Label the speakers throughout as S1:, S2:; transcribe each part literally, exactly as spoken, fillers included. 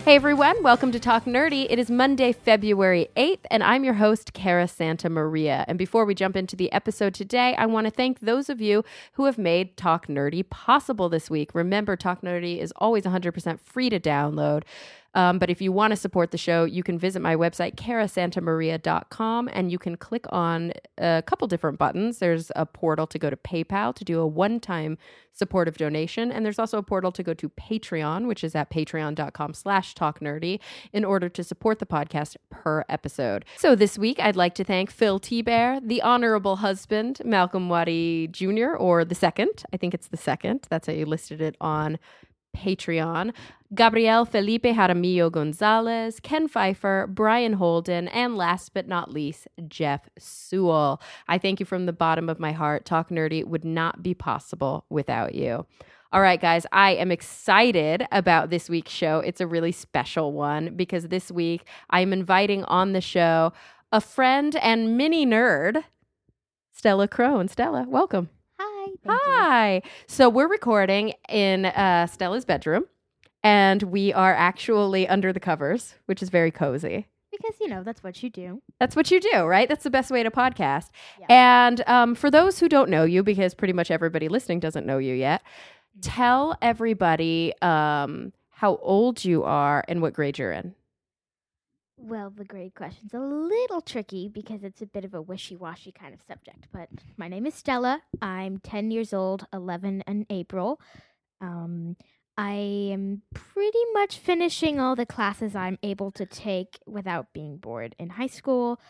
S1: Hey everyone, welcome to Talk Nerdy. It is Monday, February eighth, and I'm your host, Cara Santa Maria. And before we jump into the episode today, I want to thank those of you who have made Talk Nerdy possible this week. Remember, Talk Nerdy is always one hundred percent free to download. Um, but if you want to support the show, you can visit my website, cara santa maria dot com, and you can click on a couple different buttons. There's a portal to go to PayPal to do a one-time supportive donation, and there's also a portal to go to Patreon, which is at patreon dot com slash talk nerdy, in order to support the podcast per episode. So this week, I'd like to thank Phil T-Bear, the honorable husband, Malcolm Waddy Junior, or the second. I think it's the second. That's how you listed it on Patreon. Gabriel Felipe Jaramillo Gonzalez, Ken Pfeiffer, Brian Holden, and last but not least, Jeff Sewell. I thank you from the bottom of my heart. Talk Nerdy would not be possible without you. All right, guys, I am excited about this week's show. It's a really special one because this week I am inviting on the show a friend and mini nerd, Stella Crone. Stella, welcome.
S2: Hi.
S1: Hi. You. So we're recording in uh, Stella's bedroom, and we are actually under the covers, which is very cozy.
S2: Because, you know, that's what you do.
S1: That's what you do, right? That's the best way to podcast.
S2: Yeah.
S1: And um, for those who don't know you, because pretty much everybody listening doesn't know you yet, mm-hmm. tell everybody um, how old you are and what grade you're in.
S2: Well, the grade question's a little tricky because it's a bit of a wishy-washy kind of subject. But my name is Stella. I'm ten years old, eleven in April. Um, I am pretty much finishing all the classes I'm able to take without being bored in high school.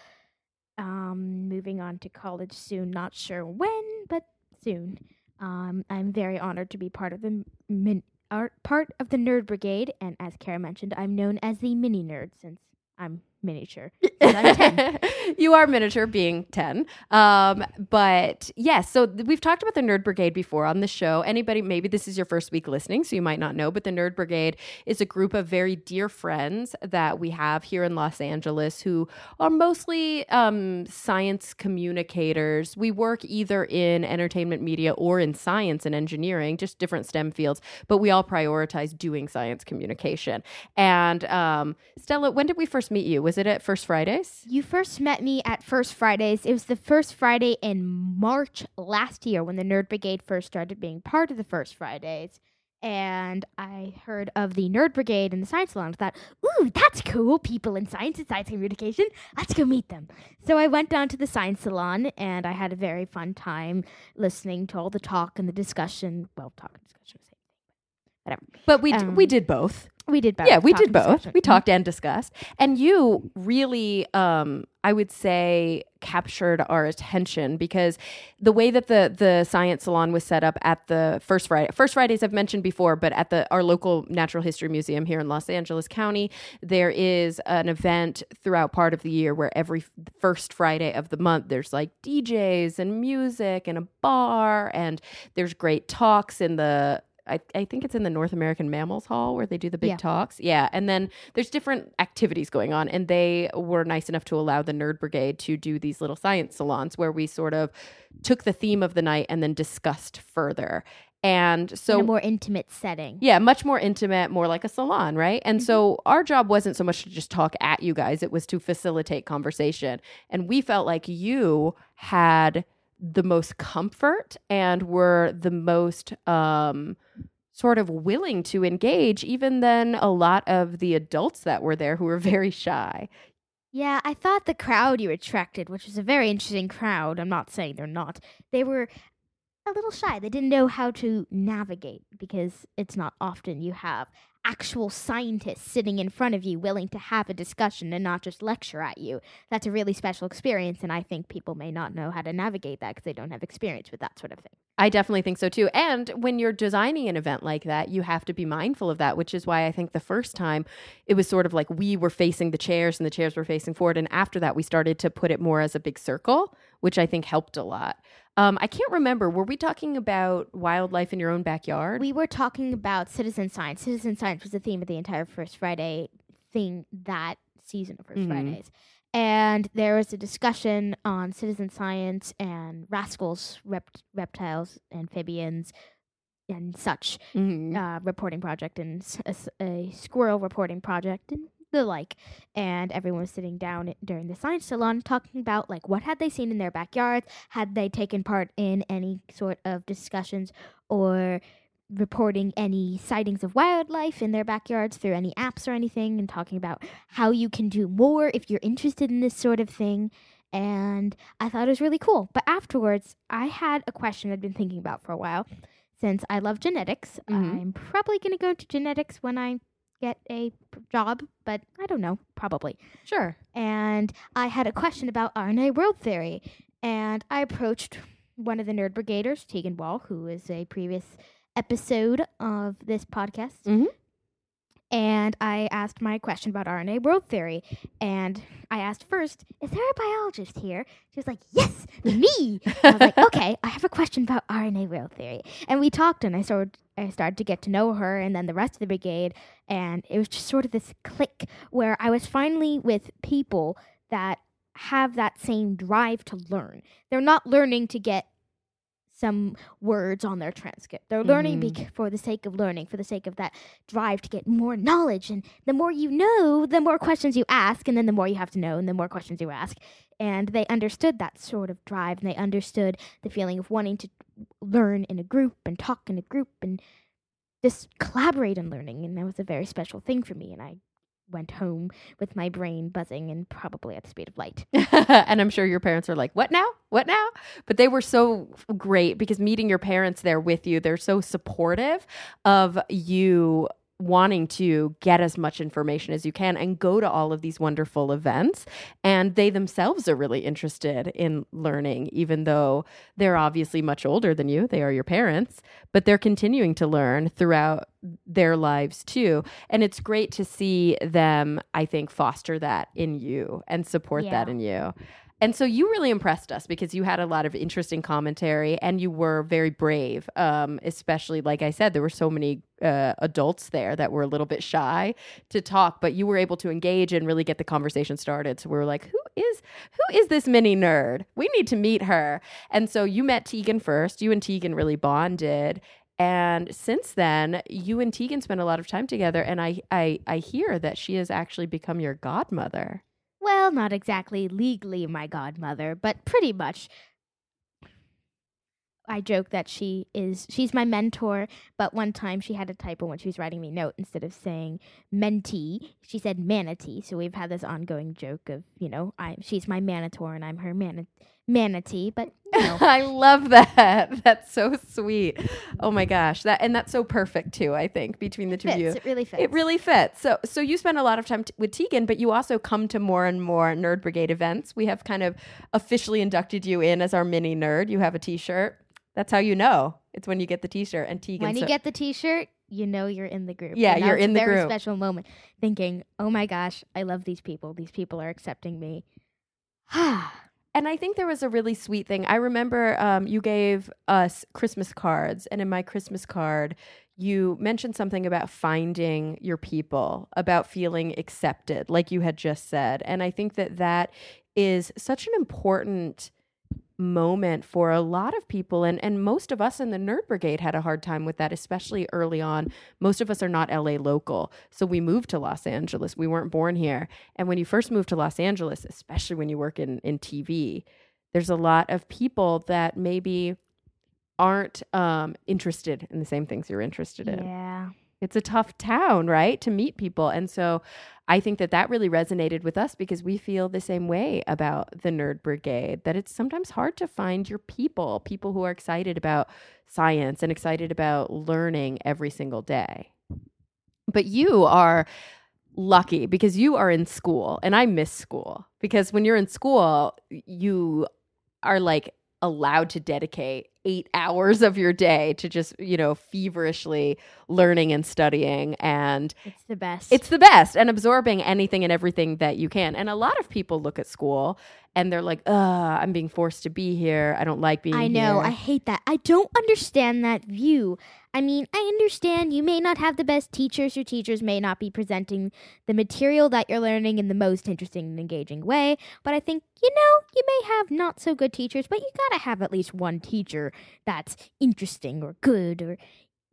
S2: Um, moving on to college soon. Not sure when, but soon. Um, I'm very honored to be part of the min- art part of the Nerd Brigade, and as Cara mentioned, I'm known as the mini nerd since I'm miniature. I'm ten.
S1: You are miniature, being ten. Um, but yes, so th- we've talked about the Nerd Brigade before on the show. Anybody, maybe this is your first week listening, so you might not know, but the Nerd Brigade is a group of very dear friends that we have here in Los Angeles who are mostly um, science communicators. We work either in entertainment media or in science and engineering, just different STEM fields, but we all prioritize doing science communication. And um, Stella, when did we first meet you? Was it at First Fridays?
S2: You first met me at First Fridays. It was the first Friday in March last year when the Nerd Brigade first started being part of the First Fridays. And I heard of the Nerd Brigade in the Science Salon. I thought, ooh, that's cool. People in science and science communication. Let's go meet them. So I went down to the Science Salon, and I had a very fun time listening to all the talk and the discussion. Well, talk and discussion, same thing, but whatever.
S1: But we
S2: Um,
S1: d- we did both.
S2: We did both.
S1: Yeah, we
S2: talk
S1: did
S2: and
S1: both.
S2: discussion.
S1: We talked and discussed. And you really, um, I would say, captured our attention because the way that the the Science Salon was set up at the First Friday, First Fridays I've mentioned before, but at the our local Natural History Museum here in Los Angeles County, there is an event throughout part of the year where every first Friday of the month, there's like D Js and music and a bar, and there's great talks in the I, I think it's in the North American Mammals Hall where they do the big
S2: Yeah.
S1: talks. Yeah. And then there's different activities going on. And they were nice enough to allow the Nerd Brigade to do these little science salons where we sort of took the theme of the night and then discussed further. And so
S2: in a more intimate setting.
S1: Yeah, much more intimate, more like a salon, right? And mm-hmm. so our job wasn't so much to just talk at you guys. It was to facilitate conversation. And we felt like you had the most comfort and were the most um, sort of willing to engage, even than a lot of the adults that were there who were very shy.
S2: Yeah, I thought the crowd you attracted, which was a very interesting crowd, I'm not saying they're not, they were a little shy. They didn't know how to navigate because it's not often you have actual scientists sitting in front of you willing to have a discussion and not just lecture at you. That's a really special experience, and I think people may not know how to navigate that because they don't have experience with that sort of thing.
S1: I definitely think so too. And when you're designing an event like that, you have to be mindful of that, which is why I think the first time it was sort of like we were facing the chairs and the chairs were facing forward. And after that, we started to put it more as a big circle, which I think helped a lot. Um, I can't remember. Were we talking about wildlife in your own backyard?
S2: We were talking about citizen science. Citizen science was the theme of the entire First Friday thing that season of First mm-hmm. Fridays. And there was a discussion on citizen science and rascals, rept- reptiles, amphibians, and such
S1: Mhm.
S2: uh, reporting project and s- a, s- a squirrel reporting project and the like. And everyone was sitting down during the science salon talking about like what had they seen in their backyards, had they taken part in any sort of discussions or reporting any sightings of wildlife in their backyards through any apps or anything, and talking about how you can do more if you're interested in this sort of thing. And I thought it was really cool. But afterwards, I had a question I'd been thinking about for a while. Since I love genetics,
S1: Mhm.
S2: I'm probably going to go into genetics when I get a p- job, but I don't know, probably.
S1: Sure.
S2: And I had a question about R N A world theory. And I approached one of the Nerd Brigaders, Tegan Wall, who is a previous episode of this podcast.
S1: Mhm.
S2: And I asked my question about R N A world theory. And I asked first, is there a biologist here? She was like, yes, me. I was like, okay, I have a question about R N A world theory. And we talked, and I started, I started to get to know her and then the rest of the brigade. And it was just sort of this click where I was finally with people that have that same drive to learn. They're not learning to get some words on their transcript. They're learning
S1: Mhm.
S2: bec- for the sake of learning, for the sake of that drive to get more knowledge. And the more you know, the more questions you ask, and then the more you have to know, and the more questions you ask. And they understood that sort of drive, and they understood the feeling of wanting to learn in a group and talk in a group and just collaborate in learning. And that was a very special thing for me. And I went home with my brain buzzing and probably at the speed of light.
S1: And I'm sure your parents are like, what now? What now? But they were so great because meeting your parents there with you, they're so supportive of you wanting to get as much information as you can and go to all of these wonderful events. And they themselves are really interested in learning, even though they're obviously much older than you. They are your parents, but they're continuing to learn throughout their lives too. And it's great to see them, I think, foster that in you and support
S2: Yeah.
S1: that in you. And so you really impressed us because you had a lot of interesting commentary and you were very brave. Um, especially, like I said, there were so many uh, adults there that were a little bit shy to talk, but you were able to engage and really get the conversation started. So we were like, who is who is this mini nerd? We need to meet her. And so you met Tegan first. You and Tegan really bonded. And since then, you and Tegan spent a lot of time together. And I, I, I hear that she has actually become your godmother.
S2: Well, not exactly legally my godmother, but pretty much. I joke that she is she's my mentor, but one time she had a typo when she was writing me a note. Instead of saying mentee, she said manatee. So we've had this ongoing joke of, you know, I she's my manitor and I'm her mana, manatee, but you know.
S1: I love that. That's so sweet. Oh my gosh. That and that's so perfect too, I think, between the two
S2: fits,
S1: of you.
S2: It really fits.
S1: It really fits. So so you spend a lot of time t- with Tegan, but you also come to more and more Nerd Brigade events. We have kind of officially inducted you in as our mini nerd. You have a t-shirt. That's how you know. It's when you get the t-shirt and Tegan.
S2: When you
S1: so-
S2: get the t-shirt, you know you're in the group.
S1: Yeah,
S2: And
S1: you're
S2: that's
S1: in the
S2: a very
S1: group.
S2: special moment thinking, oh my gosh, I love these people. These people are accepting me.
S1: And I think there was a really sweet thing. I remember um, you gave us Christmas cards, and in my Christmas card, you mentioned something about finding your people, about feeling accepted, like you had just said. And I think that that is such an important moment for a lot of people. And, and most of us in the Nerd Brigade had a hard time with that, especially early on. Most of us are not L A local. So we moved to Los Angeles. We weren't born here. And when you first move to Los Angeles, especially when you work in, in T V, there's a lot of people that maybe aren't um, interested in the same things you're interested in.
S2: Yeah.
S1: It's a tough town, right, to meet people. And so I think that that really resonated with us because we feel the same way about the Nerd Brigade, that it's sometimes hard to find your people, people who are excited about science and excited about learning every single day. But you are lucky because you are in school, and I miss school because when you're in school, you are like allowed to dedicate eight hours of your day to just, you know, feverishly learning and studying. And
S2: It's the best.
S1: it's the best, and absorbing anything and everything that you can. And a lot of people look at school and they're like, ugh, I'm being forced to be here. I don't like being
S2: I know.
S1: here.
S2: I hate that. I don't understand that view. I mean, I understand you may not have the best teachers. Your teachers may not be presenting the material that you're learning in the most interesting and engaging way. But I think, you know, you may have not so good teachers, but you gotta have at least one teacher that's interesting or good or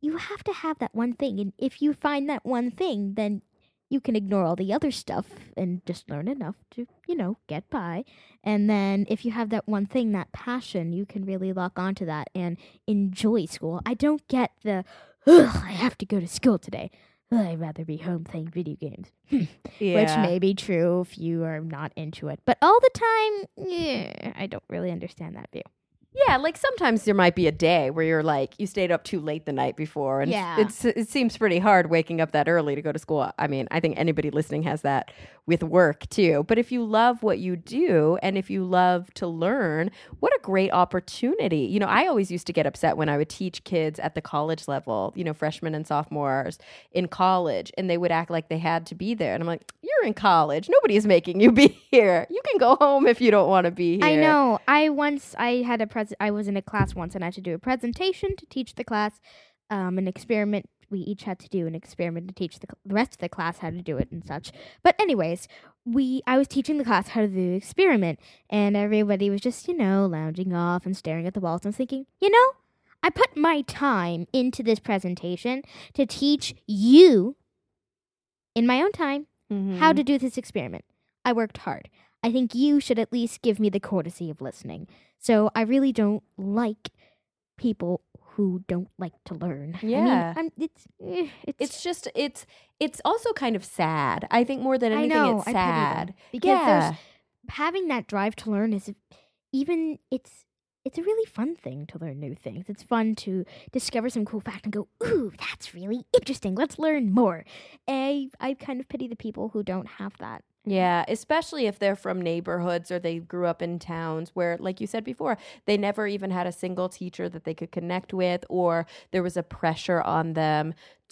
S2: you have to have that one thing. And if you find that one thing, then you can ignore all the other stuff and just learn enough to, you know, get by. And then if you have that one thing, that passion, you can really lock onto that and enjoy school. I don't get the, ugh, I have to go to school today. Ugh, I'd rather be home playing video games.
S1: Yeah.
S2: Which may be true if you are not into it. But all the time, yeah, I don't really understand that view.
S1: Yeah, like sometimes there might be a day where you're like, you stayed up too late the night before. And
S2: Yeah.
S1: it's, it seems pretty hard waking up that early to go to school. I mean, I think anybody listening has that with work too. But if you love what you do and if you love to learn, what a great opportunity. You know, I always used to get upset when I would teach kids at the college level, you know, freshmen and sophomores in college, and they would act like they had to be there. And I'm like, you're in college. Nobody is making you be here. You can go home if you don't want to be here.
S2: I know. I once, I had a pres. I was in a class once and I had to do a presentation to teach the class, um, an experiment. We each had to do an experiment to teach the, cl- the rest of the class how to do it and such. But anyways, we I was teaching the class how to do the experiment, and everybody was just, you know, lounging off and staring at the walls. And I was thinking, you know, I put my time into this presentation to teach you, in my own time,
S1: Mhm.
S2: how to do this experiment. I worked hard. I think you should at least give me the courtesy of listening. So I really don't like people who don't like to learn.
S1: Yeah.
S2: I mean, I'm, it's, eh, it's
S1: It's just, it's, it's also kind of sad. I think more than
S2: I
S1: anything,
S2: know,
S1: it's
S2: I pity them.
S1: sad.
S2: Because
S1: Yeah.
S2: there's having that drive to learn is even it's it's a really fun thing to learn new things. It's fun to discover some cool fact and go, ooh, that's really interesting. Let's learn more. I I kind of pity the people who don't have that.
S1: Yeah, especially if they're from neighborhoods or they grew up in towns where, like you said before, they never even had a single teacher that they could connect with, or there was a pressure on them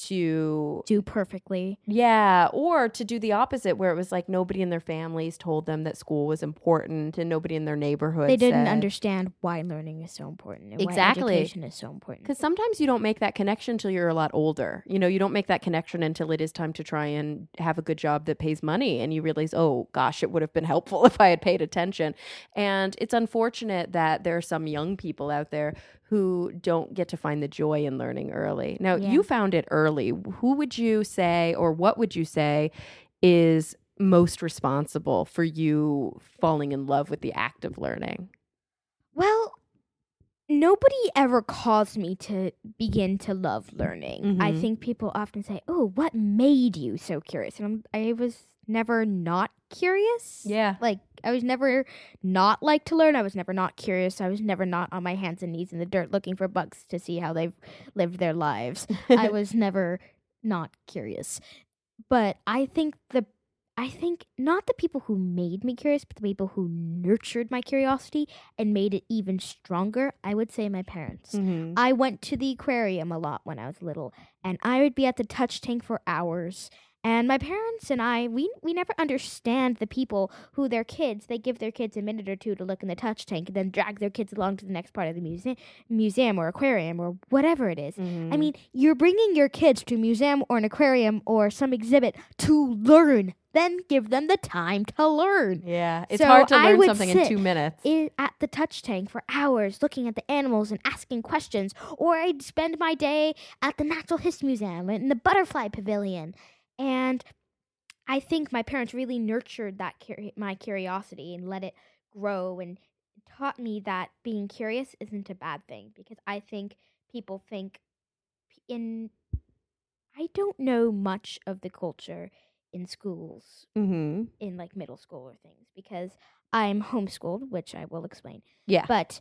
S1: to
S2: Do perfectly.
S1: yeah, or to do the opposite, where it was like nobody in their families told them that school was important and nobody in their neighborhood
S2: They didn't
S1: said,
S2: understand why learning is so important and
S1: Exactly.
S2: why education is so important.
S1: because sometimes you don't make that connection until you're a lot older. You know, you don't make that connection until it is time to try and have a good job that pays money. And you realize, oh, gosh, it would have been helpful if I had paid attention. And it's unfortunate that there are some young people out there who don't get to find the joy in learning early. Now,
S2: Yeah.
S1: you found it early. Who would you say, or what would you say is most responsible for you falling in love with the act of learning?
S2: Well, nobody ever caused me to begin to love learning. I
S1: Mhm.
S2: think people often say, "Oh, what made you so curious?" And I'm, I was never not curious.
S1: Yeah.
S2: Like I was never not like to learn. I was never not curious. I was never not on my hands and knees in the dirt looking for bugs to see how they've lived their lives. I was never not curious. But I think the I think not the people who made me curious, but the people who nurtured my curiosity and made it even stronger, I would say my parents.
S1: Mhm.
S2: I went to the aquarium a lot when I was little, and I would be at the touch tank for hours. And my parents and I, we we never understand the people who their kids, they give their kids a minute or two to look in the touch tank and then drag their kids along to the next part of the museum, museum or aquarium or whatever it is.
S1: Mhm.
S2: I mean, you're bringing your kids to a museum or an aquarium or some exhibit to learn. Then give them the time to learn.
S1: Yeah, it's
S2: So
S1: hard to
S2: I
S1: learn
S2: would
S1: something in
S2: sit
S1: two minutes.
S2: I- at the touch tank for hours looking at the animals and asking questions. Or I'd spend my day at the Natural History Museum and in the Butterfly Pavilion. And I think my parents really nurtured that curi- my curiosity and let it grow and taught me that being curious isn't a bad thing, because I think people think in I don't know much of the culture in schools,
S1: Mm-hmm.
S2: in like middle school or things, because I'm homeschooled, which I will explain.
S1: Yeah.
S2: But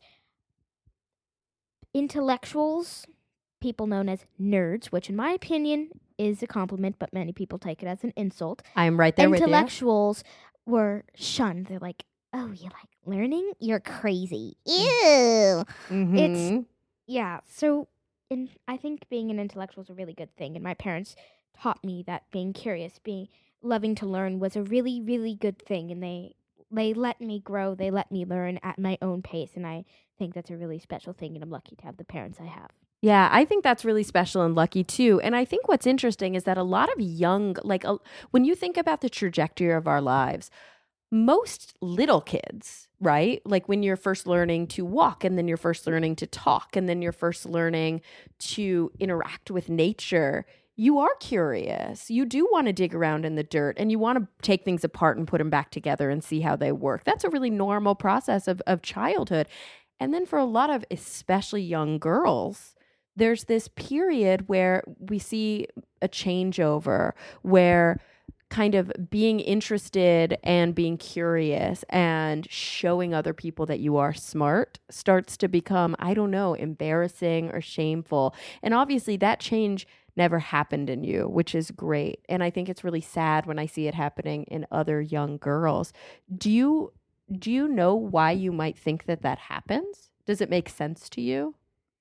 S2: intellectuals, people known as nerds, which in my opinion is a compliment, but many people take it as an insult.
S1: I'm right there with you.
S2: Intellectuals were shunned. They're like, "Oh, you like learning? You're crazy. Ew."
S1: Mhm.
S2: It's yeah. So, in I think being an intellectual is a really good thing, and my parents taught me that being curious, being loving to learn, was a really, really good thing, and they they let me grow. They let me learn at my own pace, and I think that's a really special thing, and I'm lucky to have the parents I have.
S1: Yeah, I think that's really special and lucky too. And I think what's interesting is that a lot of young, like uh, when you think about the trajectory of our lives, most little kids, right? Like when you're first learning to walk, and then you're first learning to talk, and then you're first learning to interact with nature, you are curious. You do want to dig around in the dirt, and you want to take things apart and put them back together and see how they work. That's a really normal process of, of childhood. And then for a lot of especially young girls, there's this period where we see a changeover, where kind of being interested and being curious and showing other people that you are smart starts to become, I don't know, embarrassing or shameful. And obviously that change never happened in you, which is great. And I think it's really sad when I see it happening in other young girls. Do you do you know why you might think that that happens? Does it make sense to you?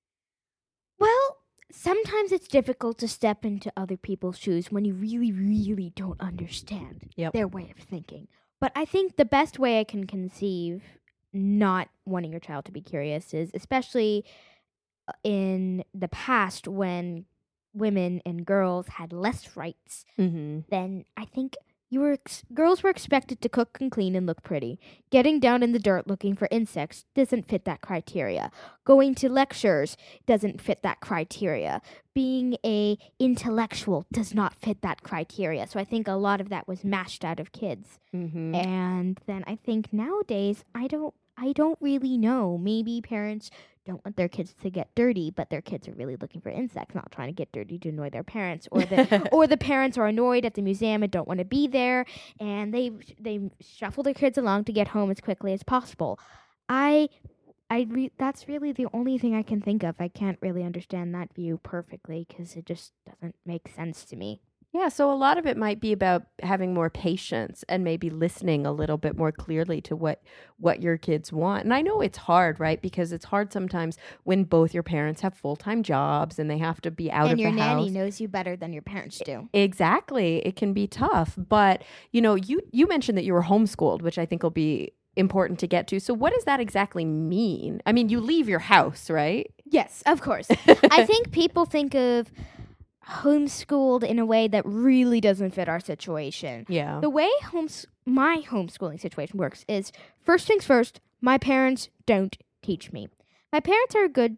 S2: Well, sometimes it's difficult to step into other people's shoes when you really, really don't understand
S1: Yep.
S2: their way of thinking. But I think the best way I can conceive not wanting your child to be curious is, especially in the past when women and girls had less rights,
S1: Mm-hmm.
S2: then I think you were ex- girls were expected to cook and clean and look pretty. Getting down in the dirt looking for insects doesn't fit that criteria. Going to lectures doesn't fit that criteria. Being a intellectual does not fit that criteria. So I think a lot of that was mashed out of kids.
S1: Mm-hmm.
S2: And then I think nowadays I don't I don't really know. Maybe parents don't want their kids to get dirty, but their kids are really looking for insects, not trying to get dirty to annoy their parents, or the or the parents are annoyed at the museum and don't want to be there, and they they shuffle their kids along to get home as quickly as possible. I I re- that's really the only thing I can think of. I can't really understand that view perfectly because it just doesn't make sense to me.
S1: Yeah, so a lot of it might be about having more patience and maybe listening a little bit more clearly to what what your kids want. And I know it's hard, right? Because it's hard sometimes when both your parents have full-time jobs and they have to be out
S2: and
S1: of the
S2: your nanny
S1: house.
S2: knows you better than your parents do.
S1: Exactly. It can be tough. But, you know, you you mentioned that you were homeschooled, which I think will be important to get to. So what does that exactly mean? I mean, you leave your house, right?
S2: Yes, of course. I think people think of homeschooled in a way that really doesn't fit our situation.
S1: Yeah.
S2: The way homes my homeschooling situation works is, first things first, my parents don't teach me. My parents are good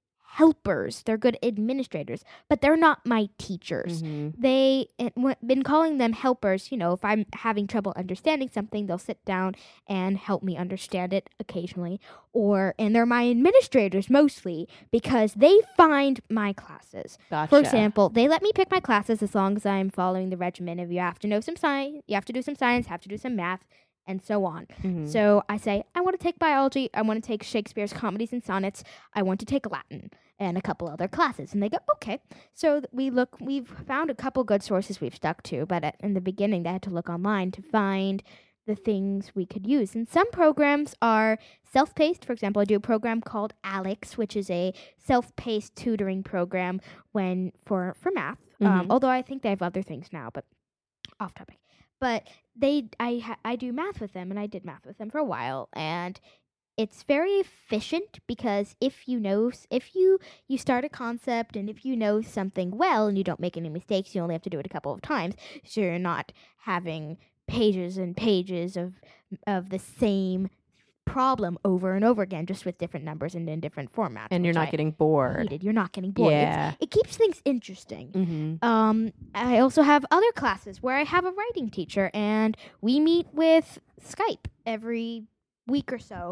S2: helpers. They're good administrators, but they're not my teachers.
S1: Mm-hmm.
S2: They uh, w- been calling them helpers. You know, if I'm having trouble understanding something, they'll sit down and help me understand it occasionally. Or, and they're my administrators mostly because they find my classes.
S1: Gotcha.
S2: For example, they let me pick my classes as long as I'm following the regimen of you have to know some science, you have to do some science, have to do some math, and so on.
S1: Mm-hmm.
S2: So I say, I want to take biology, I want to take Shakespeare's comedies and sonnets, I want to take Latin and a couple other classes. And they go, okay. So th- we look, we've found a couple good sources we've stuck to, but at, in the beginning they had to look online to find the things we could use. And some programs are self-paced. For example, I do a program called Alex, which is a self-paced tutoring program when for, for math.
S1: Mm-hmm.
S2: Um, although I think they have other things now, but off topic. But they, I, ha- I do math with them, and I did math with them for a while, and it's very efficient because if you know, if you you start a concept, and if you know something well, and you don't make any mistakes, you only have to do it a couple of times, so you're not having pages and pages of of the same problem over and over again, just with different numbers and in different formats.
S1: And you're
S2: which
S1: not
S2: I
S1: getting bored.
S2: hated. You're not getting bored.
S1: Yeah.
S2: It's, it keeps things interesting.
S1: Mm-hmm.
S2: Um, I also have other classes where I have a writing teacher, and we meet with Skype every week or so,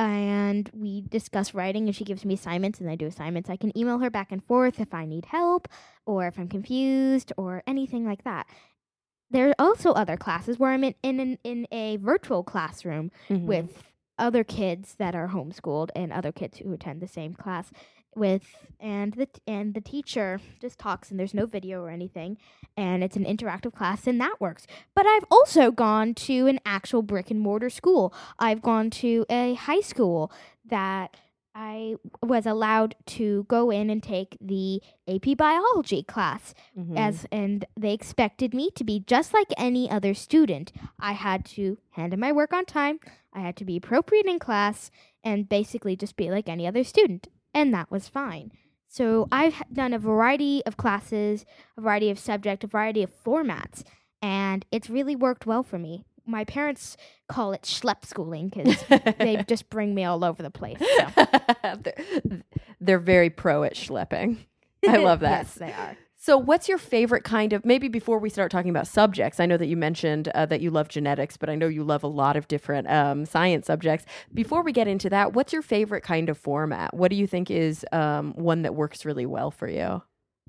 S2: and we discuss writing, and she gives me assignments, and I do assignments. I can email her back and forth if I need help, or if I'm confused, or anything like that. There are also other classes where I'm in in, in, in a virtual classroom
S1: Mm-hmm.
S2: with other kids that are homeschooled and other kids who attend the same class with and the t- and the teacher just talks, and there's no video or anything, and it's an interactive class, and that works. But I've also gone to an actual brick and mortar school. I've gone to a high school that I was allowed to go in and take the A P biology class.
S1: Mm-hmm.
S2: As and they expected me to be just like any other student. I had to hand in my work on time. I had to be appropriate in class and basically just be like any other student, and that was fine. So I've h- done a variety of classes, a variety of subject, a variety of formats, and it's really worked well for me. my parents call it schlep schooling because they just bring me all over the place. So.
S1: they're, they're very pro at schlepping. I love that.
S2: Yes, they are.
S1: So what's your favorite kind of, maybe before we start talking about subjects, I know that you mentioned uh, that you love genetics, but I know you love a lot of different um, science subjects. Before we get into that, what's your favorite kind of format? What do you think is um, one that works really well for you?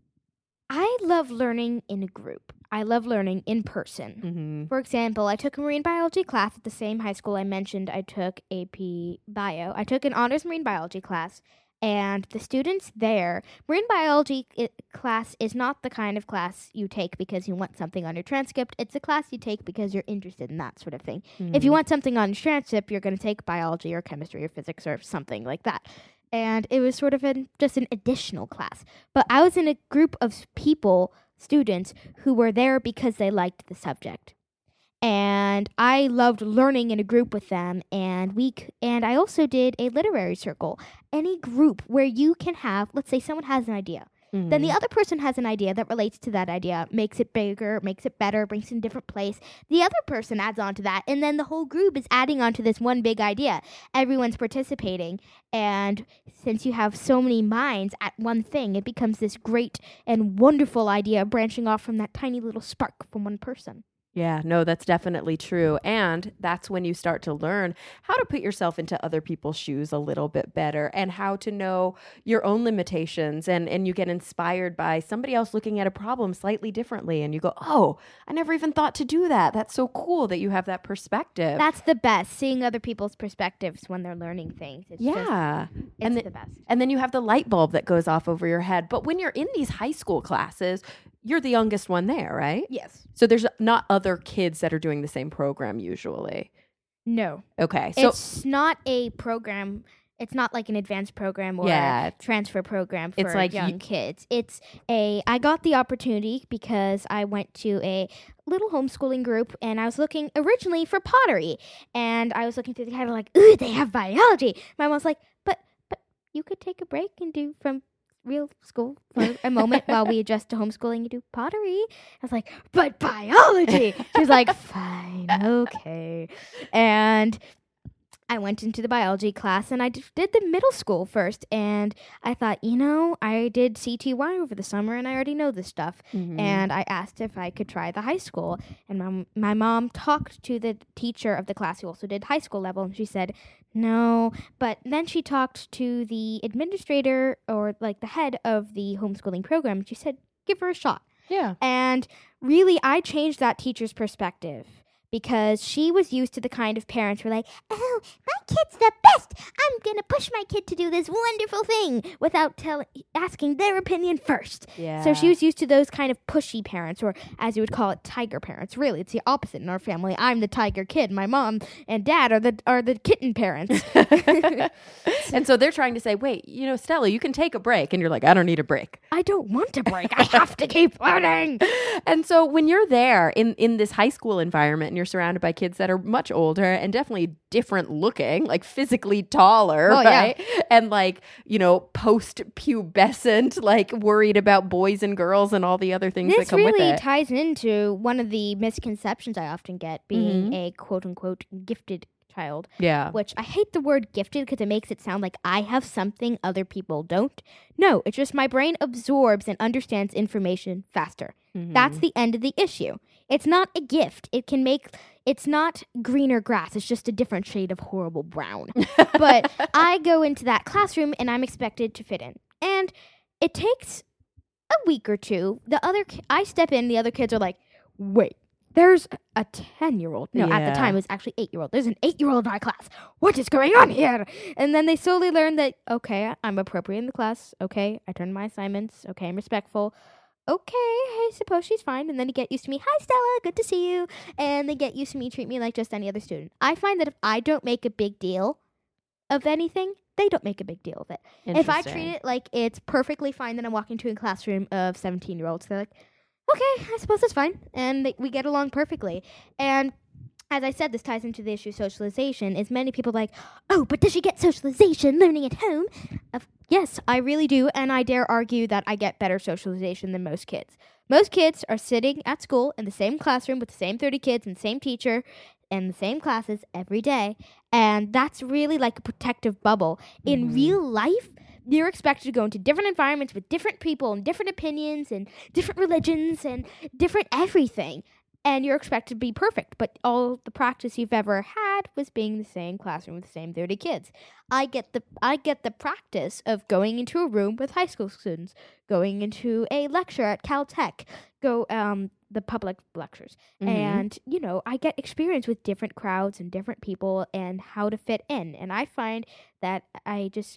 S2: I love learning in a group. I love learning in person.
S1: Mm-hmm.
S2: For example, I took a marine biology class at the same high school I mentioned I took A P Bio. I took an honors marine biology class. And the students there, marine biology I- class is not the kind of class you take because you want something on your transcript. It's a class you take because you're interested in that sort of thing.
S1: Mm-hmm.
S2: If you want something on your transcript, you're going to take biology or chemistry or physics or something like that. And it was sort of an, just an additional class. But I was in a group of people, students, who were there because they liked the subject. And I loved learning in a group with them, and we c- and I also did a literary circle. Any group where you can have, let's say someone has an idea,
S1: Mm-hmm.
S2: then the other person has an idea that relates to that idea, makes it bigger, makes it better, brings it in a different place. The other person adds on to that, and then the whole group is adding on to this one big idea. Everyone's participating, and since you have so many minds at one thing, it becomes this great and wonderful idea branching off from that tiny little spark from one person.
S1: Yeah, no, that's definitely true. And that's when you start to learn how to put yourself into other people's shoes a little bit better and how to know your own limitations. And, and you get inspired by somebody else looking at a problem slightly differently. And you go, oh, I never even thought to do that. That's so cool that you have that perspective.
S2: That's the best, seeing other people's perspectives when they're learning things. It's
S1: yeah.
S2: just, it's
S1: and
S2: the,
S1: the,
S2: best.
S1: And then you have the light bulb that goes off over your head. But when you're in these high school classes, you're the youngest one there, right?
S2: Yes.
S1: So there's not other kids that are doing the same program usually.
S2: No.
S1: Okay. So
S2: It's not a program. It's not like an advanced program or
S1: Yeah.
S2: a transfer program for
S1: It's like
S2: young
S1: you-
S2: kids. It's a, I got the opportunity because I went to a little homeschooling group and I was looking originally for pottery. And I was looking through the catalog like, ooh, they have biology. My mom was like, but, but you could take a break and do from real school for a moment while we adjust to homeschooling and do pottery. I was like, but biology. She was like, fine, okay. And I went into the biology class and I d- did the middle school first. And I thought, you know, I did C T Y over the summer and I already know this stuff.
S1: Mhm.
S2: And I asked if I could try the high school. And my, my mom talked to the teacher of the class who also did high school level. And she said, no. But then she talked to the administrator or like the head of the homeschooling program. And she said, give her a shot.
S1: Yeah.
S2: And really, I changed that teacher's perspective because she was used to the kind of parents who were like, oh, my kid's the best. I'm going to push my kid to do this wonderful thing without tell- asking their opinion first.
S1: Yeah.
S2: So she was used to those kind of pushy parents, or as you would call it, tiger parents. Really, it's the opposite in our family. I'm the tiger kid. My mom and dad are the are the kitten parents.
S1: And so they're trying to say, wait, you know, Stella, you can take a break. And you're like, I don't need a break.
S2: I don't want to break. I have to keep learning.
S1: And so when you're there in, in this high school environment and you're surrounded by kids that are much older and definitely different looking, like physically taller,
S2: Oh, yeah.
S1: right? And like, you know, post-pubescent, like worried about boys and girls and all the other things that
S2: This
S1: come with
S2: really
S1: it.
S2: ties into one of the misconceptions I often get, being
S1: Mhm.
S2: a quote unquote gifted child,
S1: Yeah.
S2: which I hate the word gifted because it makes it sound like I have something other people don't. No, it's just my brain absorbs and understands information faster.
S1: Mhm.
S2: That's the end of the issue. It's not a gift. It can make, it's not greener grass. It's just a different shade of horrible brown. But I go into that classroom and I'm expected to fit in. And it takes a week or two. The other, ki- I step in, the other kids are like, wait, there's a ten-year-old. No, at
S1: Yeah.
S2: the time it was actually eight-year-old. There's an eight-year-old in my class. What is going on here? And then they slowly learn that, okay, I'm appropriate in the class. Okay, I turn my assignments. Okay, I'm respectful. Okay, I suppose she's fine. And then they get used to me. Hi, Stella. Good to see you. And they get used to me, treat me like just any other student. I find that if I don't make a big deal of anything, they don't make a big deal of it. If I treat
S1: Interesting.
S2: it like it's perfectly fine that I'm walking to a classroom of seventeen-year-olds, they're like, okay, I suppose that's fine. And they, we get along perfectly. And as I said, this ties into the issue of socialization, is many people like, oh, but does she get socialization learning at home? Of, yes, I really do, and I dare argue that I get better socialization than most kids. Most kids are sitting at school in the same classroom with the same thirty kids and the same teacher, in the same classes every day. And that's really like a protective bubble. In
S1: Mhm.
S2: real life, you're expected to go into different environments with different people and different opinions and different religions and different everything. And you're expected to be perfect, but all the practice you've ever had was being in the same classroom with the same thirty kids. I get the I get the practice of going into a room with high school students, going into a lecture at Caltech, go um the public lectures.
S1: Mhm.
S2: And, you know, I get experience with different crowds and different people and how to fit in. And I find that I just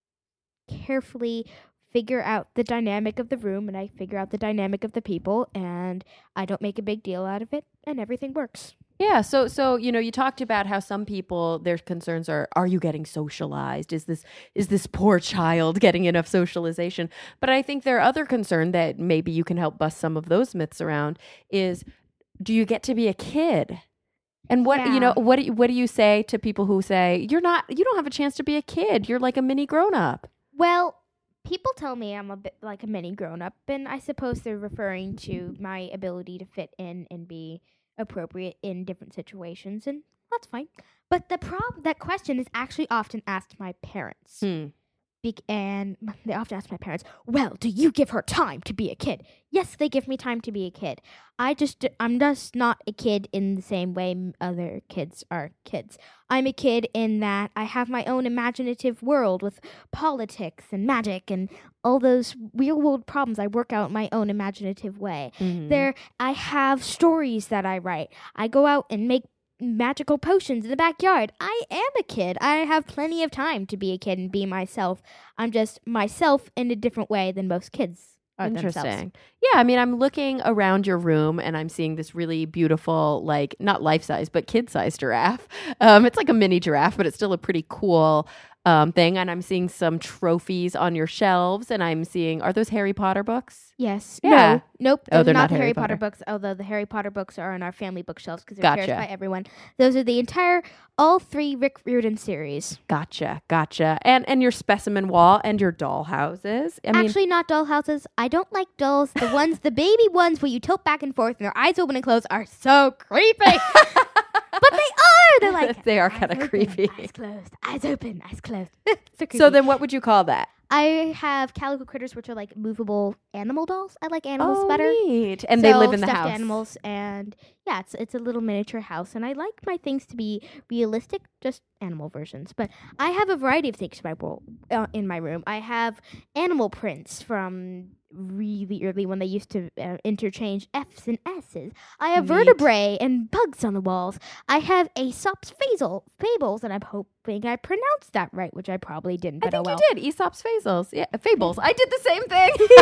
S2: carefully figure out the dynamic of the room and I figure out the dynamic of the people and I don't make a big deal out of it and everything works.
S1: Yeah, so so you know, you talked about how some people their concerns are are you getting socialized? Is this is this poor child getting enough socialization? But I think their other concern that maybe you can help bust some of those myths around is, do you get to be a kid? And what you know,
S2: Yeah.
S1: what do you, what do you say to people who say you're not you don't have a chance to be a kid. You're like a mini grown up.
S2: Well, people tell me I'm a bit like a mini grown up, and I suppose they're referring to my ability to fit in and be appropriate in different situations, and that's fine. But the problem, that question is actually often asked my parents.
S1: Hmm.
S2: Be- and they often ask my parents, well, do you give her time to be a kid? Yes, they give me time to be a kid. I just, I'm just not a kid in the same way m- other kids are kids. I'm a kid in that I have my own imaginative world with politics and magic and all those real world problems I work out in my own imaginative way.
S1: Mhm.
S2: There, I have stories that I write. I go out and make magical potions in the backyard. I am a kid. I have plenty of time to be a kid and be myself. I'm just myself in a different way than most kids are themselves.
S1: Interesting. Yeah, I mean, I'm looking around your room and I'm seeing this really beautiful, like not life size, but kid size giraffe. Um, it's like a mini giraffe, but it's still a pretty cool um, thing. And I'm seeing some trophies on your shelves, and I'm seeing, are those Harry Potter books?
S2: Yes.
S1: Yeah.
S2: No. Nope.
S1: Oh,
S2: Those
S1: they're
S2: are not
S1: not
S2: the
S1: Harry
S2: Harry Potter.
S1: Potter.
S2: books, although the Harry Potter books are on our family bookshelves because they're
S1: Gotcha.
S2: shared by everyone. Those are the entire, all three Rick Riordan series.
S1: Gotcha, gotcha. And and your specimen wall and your doll houses. I mean,
S2: Actually, not doll houses. I don't like dolls. The ones, the baby ones where you tilt back and forth and their eyes open and close are so creepy. But they are. They're like,
S1: they are
S2: eyes
S1: kind of
S2: open,
S1: creepy.
S2: Eyes closed. Eyes open. Eyes closed. so creepy.
S1: So then what would you call that?
S2: I have calico critters, which are like movable animal dolls. I like animals
S1: oh,
S2: better.
S1: neat. And they
S2: So,
S1: live in the
S2: stuffed
S1: house.
S2: animals, and yeah, it's it's a little miniature house, and I like my things to be realistic, just animal versions. But I have a variety of things in my wo- uh, in my room. I have animal prints from really early when they used to uh, interchange F's and S's. I have
S1: Neat.
S2: vertebrae and bugs on the walls. I have Aesop's Fazel, fables, and I'm hoping I pronounced that right, which I probably didn't.
S1: I
S2: But
S1: think
S2: oh well.
S1: you did. Aesop's Fables. Yeah, Fables. I did the same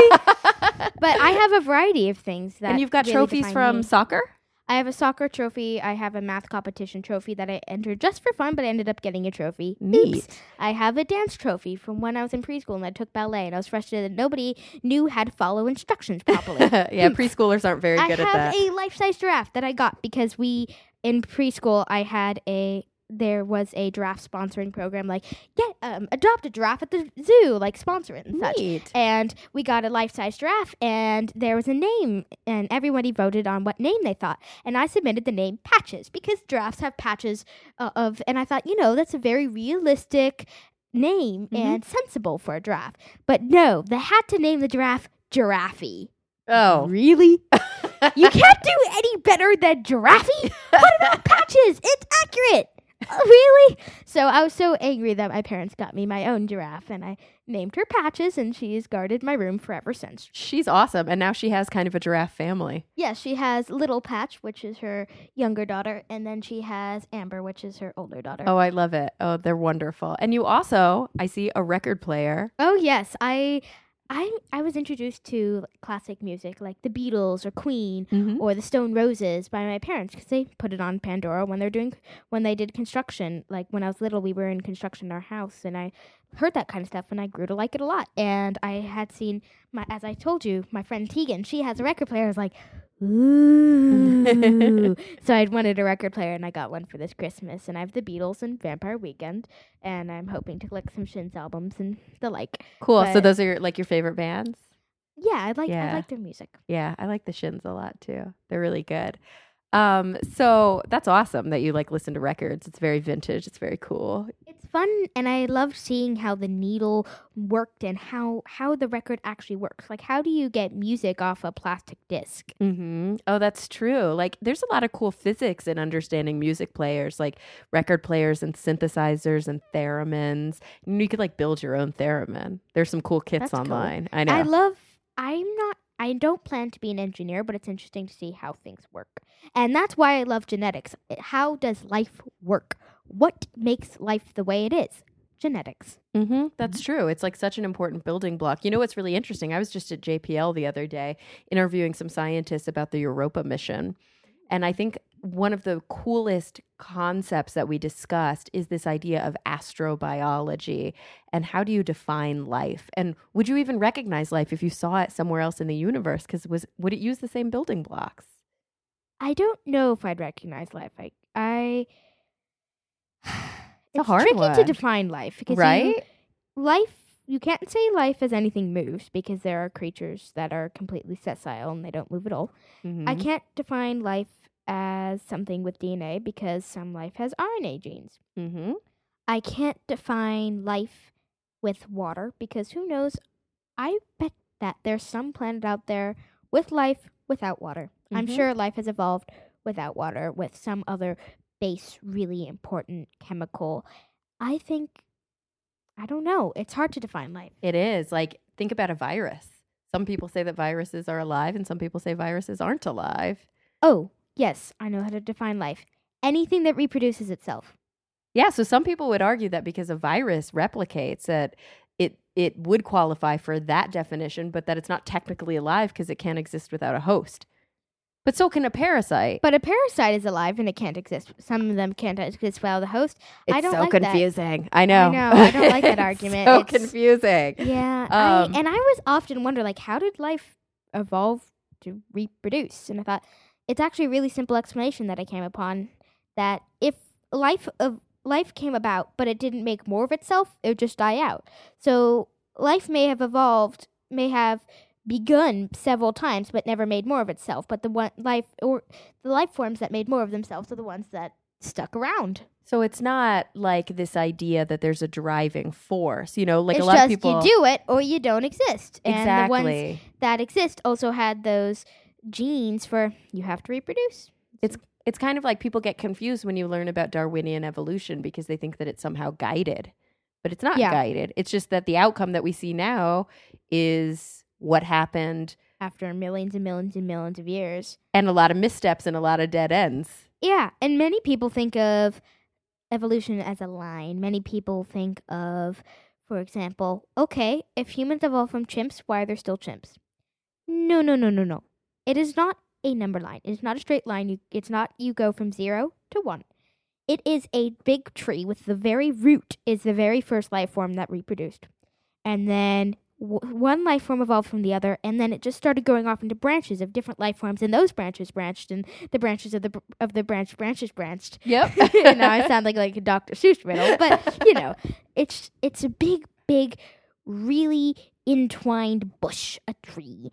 S1: thing.
S2: But I have a variety of things that.
S1: and you've got
S2: really
S1: trophies
S2: define
S1: from
S2: me.
S1: soccer?
S2: I have a soccer trophy. I have a math competition trophy that I entered just for fun, but I ended up getting a trophy.
S1: Neat.
S2: Oops. I have a dance trophy from when I was in preschool and I took ballet, and I was frustrated that nobody knew how to follow instructions properly.
S1: yeah, preschoolers aren't very
S2: I
S1: good
S2: have
S1: at that.
S2: a life-size giraffe that I got because we, in preschool, I had a, there was a giraffe sponsoring program, like, get, um, adopt a giraffe at the zoo, like, sponsor it and such.
S1: Neat.
S2: And we got a life-size giraffe, and there was a name, and everybody voted on what name they thought. And I submitted the name Patches, because giraffes have patches uh, of, and I thought, you know, that's a very realistic name
S1: Mhm.
S2: and sensible for a giraffe. But no, they had to name the giraffe Giraffe.
S1: Oh.
S2: Really? You can't do any better than Giraffe? What about Patches? It's accurate. Oh, really? So I was so angry that my parents got me my own giraffe, and I named her Patches, and she's guarded my room forever since.
S1: She's awesome. And now she has kind of a giraffe family.
S2: Yes, she has Little Patch, which is her younger daughter, and then she has Amber, which is her older daughter.
S1: Oh, I love it. Oh, they're wonderful. And you also, I see a record player.
S2: Oh yes, I, I, I was introduced to classic music like the Beatles or Queen
S1: Mm-hmm.
S2: or the Stone Roses by my parents because they put it on Pandora when they're doing when they did construction. Like when I was little, we were in construction in our house, and I heard that kind of stuff, and I grew to like it a lot. And I had seen my, as I told you, my friend Tegan, she has a record player. I was like, ooh. So I wanted a record player, and I got one for this Christmas. And I have the Beatles and Vampire Weekend, and I'm hoping to collect some Shins albums and the like.
S1: Cool. So
S2: But-
S1: those are your, like your favorite bands?
S2: Yeah, I like
S1: Yeah.
S2: I like their music.
S1: Yeah, I like the Shins a lot too. They're really good. Um, so that's awesome that you like listen to records. It's very vintage. It's very cool.
S2: It's fun, and I loved seeing how the needle worked and how how the record actually works. Like, how do you get music off a plastic disc?
S1: Mm-hmm. Oh, that's true. Like, there's a lot of cool physics in understanding music players, like record players and synthesizers and theremins. And you could like build your own theremin. There's some cool kits
S2: That's cool.
S1: online. I know.
S2: I love. I'm not. I don't plan to be an engineer, but it's interesting to see how things work, and that's why I love genetics. How does life work? What makes life the way it is? Genetics.
S1: Mm-hmm. That's true. It's like such an important building block. You know what's really interesting? I was just at J P L the other day interviewing some scientists about the Europa mission. And I think one of the coolest concepts that we discussed is this idea of astrobiology and how do you define life? And would you even recognize life if you saw it somewhere else in the universe? Because was would it use the same building blocks?
S2: I don't know if I'd recognize life. I, I
S1: It's a hard
S2: tricky
S1: one.
S2: to define life because
S1: Right?
S2: you, life you can't say life as anything moves because there are creatures that are completely sessile and they don't move at all.
S1: Mhm.
S2: I can't define life as something with D N A because some life has R N A genes.
S1: Mhm.
S2: I can't define life with water because who knows? I bet that there's some planet out there with life without water. I'm
S1: Mhm.
S2: sure life has evolved without water with some other base, really important chemical. I think, I don't know. It's hard to define life.
S1: It is. Like, think about a virus. Some people say that viruses are alive and some people say viruses aren't alive.
S2: Oh, yes, I know how to define life. Anything that reproduces itself.
S1: Yeah, so some people would argue that because a virus replicates that it it would qualify for that definition, but that it's not technically alive because it can't exist without a host. But so can a parasite.
S2: But a parasite is alive and it can't exist. Some of them can't exist without the host.
S1: It's
S2: I don't
S1: so
S2: like that.
S1: confusing. I know.
S2: I know. I don't like that
S1: It's
S2: argument.
S1: So
S2: It's-
S1: confusing.
S2: Yeah,
S1: Um,
S2: I, and I was often wonder, like, how did life evolve to reproduce? And I thought it's actually a really simple explanation that I came upon. That if life of life came about, but it didn't make more of itself, it would just die out. So life may have evolved, may have begun several times, but never made more of itself. But the one life or the life forms that made more of themselves are the ones that stuck around.
S1: So it's not like this idea that there's a driving force, you know, like
S2: it's
S1: a lot
S2: just
S1: of people.
S2: you do it or you don't exist. And the ones
S1: Exactly.
S2: that exist also had those genes for you have to reproduce.
S1: It's kind of like people get confused when you learn about Darwinian evolution because they think that it's somehow guided. But it's not
S2: Yeah.
S1: guided. It's just that the outcome that we see now is what happened
S2: After millions and millions and millions of years.
S1: and a lot of missteps and a lot of dead ends.
S2: Yeah, and many people think of evolution as a line. Many people think of, for example, okay, if humans evolved from chimps, why are there still chimps? No, no, no, no, no. It is not a number line. It is not a straight line. You, it's not you go from zero to one. It is a big tree with the very root is the very first life form that reproduced. And then w- one life form evolved from the other, and then it just started going off into branches of different life forms, and those branches branched, and the branches of the br- of the branch branches branched.
S1: Yep.
S2: Now I sound like like a Doctor Seuss riddle, but you know, it's it's a big, big, really entwined bush, a tree.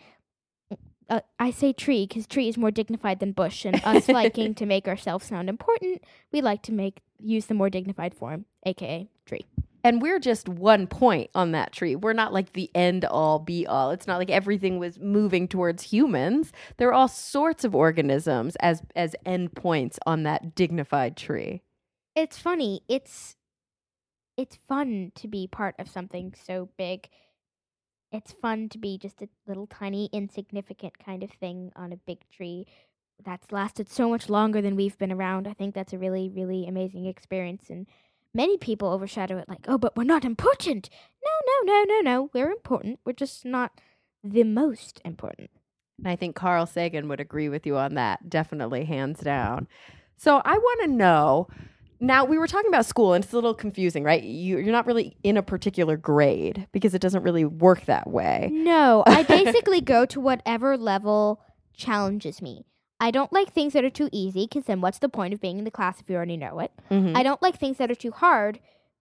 S2: Uh, I say tree because tree is more dignified than bush, and us liking to make ourselves sound important, we like to make use the more dignified form, aka tree.
S1: And we're just one point on that tree. We're not like the end all be all. It's not like everything was moving towards humans. There are all sorts of organisms as as endpoints on that dignified tree.
S2: It's funny. It's it's fun to be part of something so big. It's fun to be just a little tiny insignificant kind of thing on a big tree that's lasted so much longer than we've been around. I think that's a really, really amazing experience, and many people overshadow it like, oh, but we're not important. No, no, no, no, no. We're important. We're just not the most important.
S1: And I think Carl Sagan would agree with you on that, definitely, hands down. So I want to know, now we were talking about school, and it's a little confusing, right? You, you're not really in a particular grade because it doesn't really work that way.
S2: No, I basically go to whatever level challenges me. I don't like things that are too easy because then what's the point of being in the class if you already know it?
S1: Mhm.
S2: I don't like things that are too hard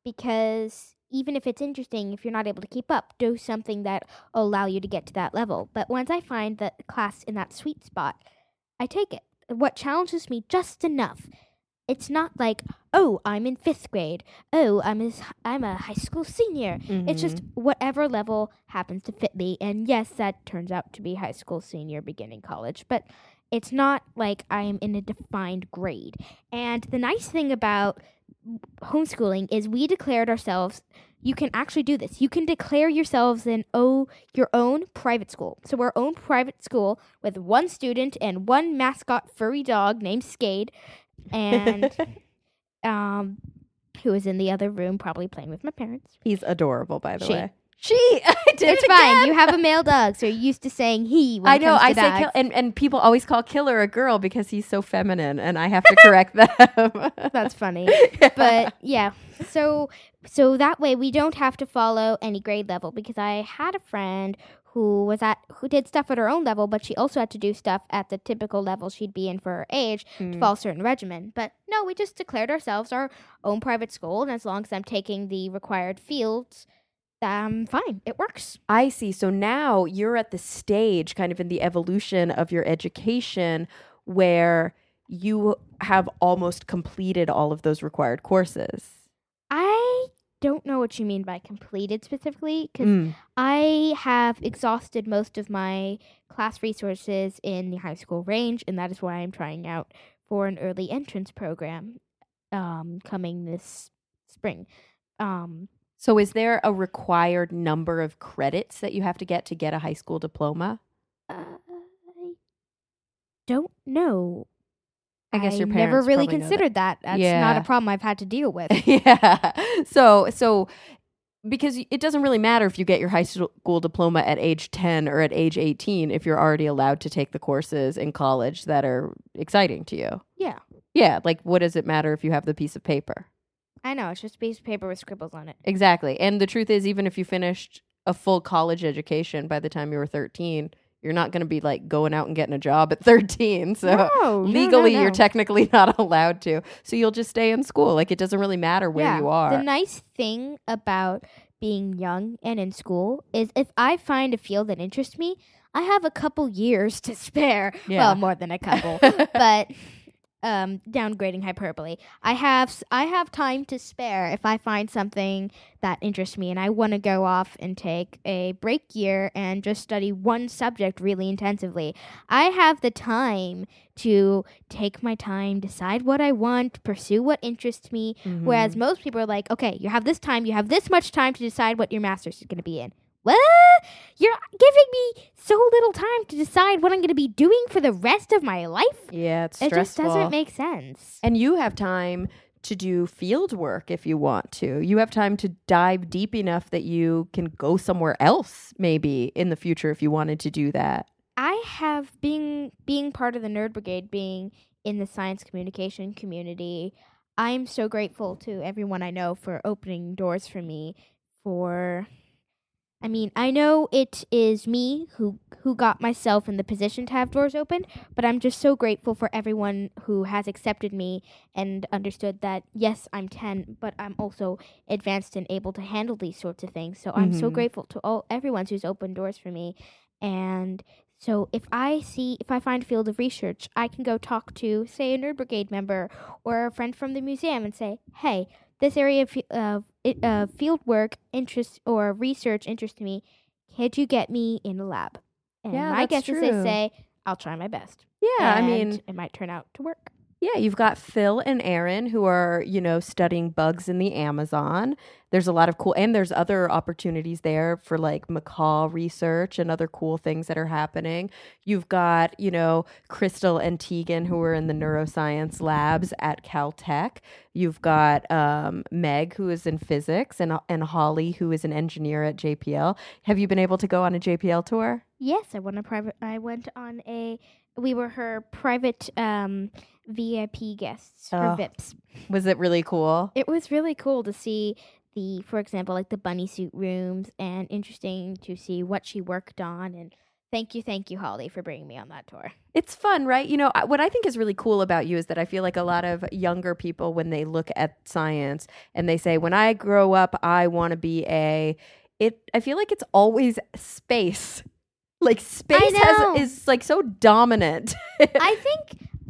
S2: because even if it's interesting, if you're not able to keep up, do something that will allow you to get to that level. But once I find that class in that sweet spot, I take it. what challenges me just enough. It's not like, oh, I'm in fifth grade. Oh, I'm a, I'm a high school senior.
S1: Mm-hmm.
S2: It's just whatever level happens to fit me. And yes, that turns out to be high school senior, beginning college. But it's not like I'm in a defined grade. And the nice thing about homeschooling is we declared ourselves, you can actually do this. You can declare yourselves in oh, your own private school. So we're our own private school with one student and one mascot furry dog named Skade. And um, who is in the other room probably playing with my parents.
S1: He's adorable, by the
S2: She.
S1: way. She, I did
S2: It's
S1: it
S2: fine.
S1: again.
S2: You have a male dog, so you're used to saying he when
S1: I
S2: it
S1: know.
S2: comes to
S1: I say
S2: dogs.
S1: kill, and and people always call Killer a girl because he's so feminine, and I have to correct them.
S2: That's funny.
S1: Yeah.
S2: But yeah, so so that way we don't have to follow any grade level, because I had a friend who was at who did stuff at her own level, but she also had to do stuff at the typical level she'd be in for her age
S1: Mm.
S2: to follow a certain regimen. But no, we just declared ourselves our own private school, and as long as I'm taking the required fields, um, fine, it works.
S1: I see. So now you're at the stage, kind of in the evolution of your education, where you have almost completed all of those required courses.
S2: I don't know what you mean by completed specifically, because
S1: Mm.
S2: I have exhausted most of my class resources in the high school range, and that is why I'm trying out for an early entrance program um, coming this spring. Um,
S1: So is there a required number of credits that you have to get to get a high school diploma?
S2: uh, I don't know.
S1: I guess your
S2: never
S1: parents
S2: really
S1: probably know that.
S2: considered that. That's
S1: Yeah.
S2: not a problem I've had to deal with.
S1: Yeah. So so because it doesn't really matter if you get your high school diploma at age ten or at age eighteen if you're already allowed to take the courses in college that are exciting to you.
S2: Yeah,
S1: Yeah, like what does it matter if you have the piece of paper?
S2: I know. It's just a piece of paper with scribbles on it.
S1: Exactly. And the truth is, even if you finished a full college education by the time you were thirteen, you're not going to be like going out and getting a job at thirteen. So
S2: No, no,
S1: legally,
S2: no, no.
S1: you're technically not allowed to. So you'll just stay in school. Like it doesn't really matter where
S2: Yeah.
S1: you are.
S2: The nice thing about being young and in school is if I find a field that interests me, I have a couple years to spare.
S1: Yeah.
S2: Well, more than a couple, but um, downgrading hyperbole. I have s- I have time to spare if I find something that interests me, and I want to go off and take a break year and just study one subject really intensively. I have the time to take my time, decide what I want, pursue what interests me.
S1: Mhm.
S2: Whereas most people are like, okay, you have this time, you have this much time to decide what your master's is going to be in. What? You're giving me so little time to decide what I'm going to be doing for the rest of my life?
S1: Yeah, it's
S2: It just
S1: stressful.
S2: doesn't make sense.
S1: And you have time to do field work if you want to. You have time to dive deep enough that you can go somewhere else maybe in the future if you wanted to do that.
S2: I have being being part of the Nerd Brigade, being in the science communication community. I'm so grateful to everyone I know for opening doors for me. For, I mean, I know it is me who who got myself in the position to have doors opened, but I'm just so grateful for everyone who has accepted me and understood that yes, I'm ten, but I'm also advanced and able to handle these sorts of things. So I'm so
S1: Mhm.
S2: grateful to all everyone who's opened doors for me. And so if I see, if I find a field of research, I can go talk to, say, a Nerd Brigade member or a friend from the museum and say, hey, this area of uh, it, uh, field work interest or research interests me. Could you get me in a lab? And
S1: Yeah,
S2: my
S1: that's
S2: guess is they
S1: true.
S2: say, I'll try my best.
S1: Yeah, I
S2: And
S1: mean,
S2: it might turn out to work.
S1: yeah, you've got Phil and Aaron who are, you know, studying bugs in the Amazon. There's a lot of cool, and there's other opportunities there for like macaw research and other cool things that are happening. You've got, you know, Crystal and Tegan who are in the neuroscience labs at Caltech. You've got um, Meg who is in physics, and and Holly who is an engineer at J P L. Have you been able to go on a J P L tour?
S2: Yes, I went a private. I went on a. We were her private um, V I P guests, her
S1: Oh.
S2: V I Ps.
S1: Was it really cool?
S2: It was really cool to see the, for example, like the bunny suit rooms, and interesting to see what she worked on. And thank you, thank you, Holly, for bringing me on that tour.
S1: It's fun, right? You know, I- what I think is really cool about you is that I feel like a lot of younger people, when they look at science and they say, when I grow up, I want to be a, it, I feel like it's always space. Like space
S2: know.
S1: has is like so dominant.
S2: I think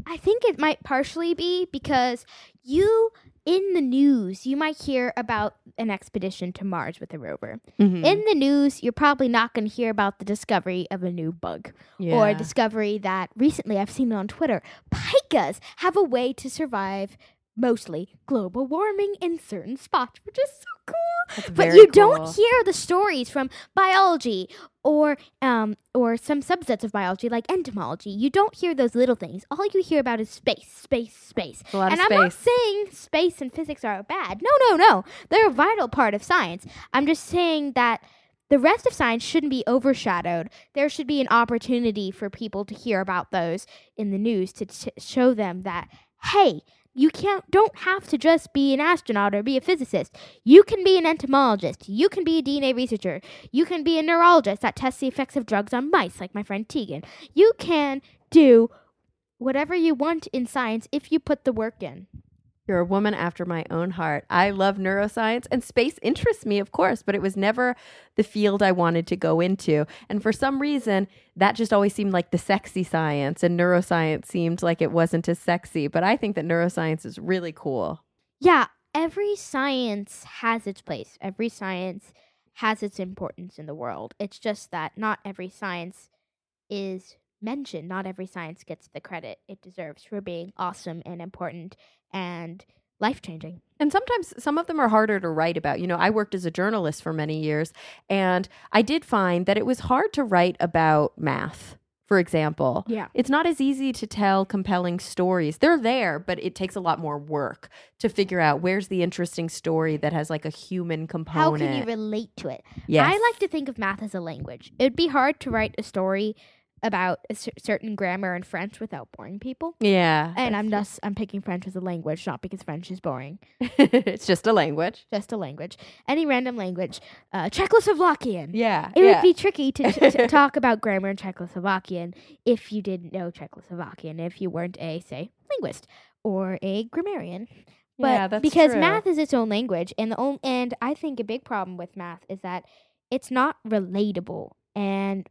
S2: I think it might partially be because you, in the news, you might hear about an expedition to Mars with a rover.
S1: Mm-hmm.
S2: In the news, you're probably not going to hear about the discovery of a new bug
S1: Yeah.
S2: or a discovery that recently I've seen on Twitter. Pikas have a way to survive mostly global warming in certain spots, which is so cool.
S1: That's
S2: But
S1: very
S2: you
S1: cool.
S2: don't hear the stories from biology or um or some subsets of biology like entomology. You don't hear those little things. All you hear about is space, space, space.
S1: It's a lot
S2: and
S1: of
S2: I'm not
S1: space.
S2: saying space and physics are bad. No, no, no. They're a vital part of science. I'm just saying that the rest of science shouldn't be overshadowed. There should be an opportunity for people to hear about those in the news to t- show them that, hey, you can't don't have to just be an astronaut or be a physicist. You can be an entomologist. You can be a D N A researcher. You can be a neurologist that tests the effects of drugs on mice, like my friend Tegan. You can do whatever you want in science if you put the work in.
S1: You're a woman after my own heart. I love neuroscience, and space interests me, of course, but it was never the field I wanted to go into. And for some reason, that just always seemed like the sexy science, and neuroscience seemed like it wasn't as sexy. But I think that neuroscience is really cool.
S2: Yeah, every science has its place. Every science has its importance in the world. It's just that not every science is mentioned. Not every science gets the credit it deserves for being awesome and important and life-changing.
S1: And sometimes some of them are harder to write about. You know, I worked as a journalist for many years, and I did find that it was hard to write about math, for example.
S2: Yeah.
S1: It's not as easy to tell compelling stories. They're there, but it takes a lot more work to figure out where's the interesting story that has like a human component.
S2: How can you relate to it?
S1: Yes.
S2: I like to think of math as a language. It would be hard to write a story about a cer- certain grammar in French without boring people.
S1: Yeah.
S2: And I'm just I'm picking French as a language, not because French is boring.
S1: It's just a language.
S2: Just a language. Any random language. Uh, Czechoslovakian.
S1: Yeah.
S2: It
S1: yeah.
S2: would be tricky to, t- to talk about grammar in Czechoslovakian if you didn't know Czechoslovakian, if you weren't a, say, linguist or a grammarian. But
S1: yeah, that's
S2: because
S1: true.
S2: math is its own language, and the on- and I think a big problem with math is that it's not relatable. And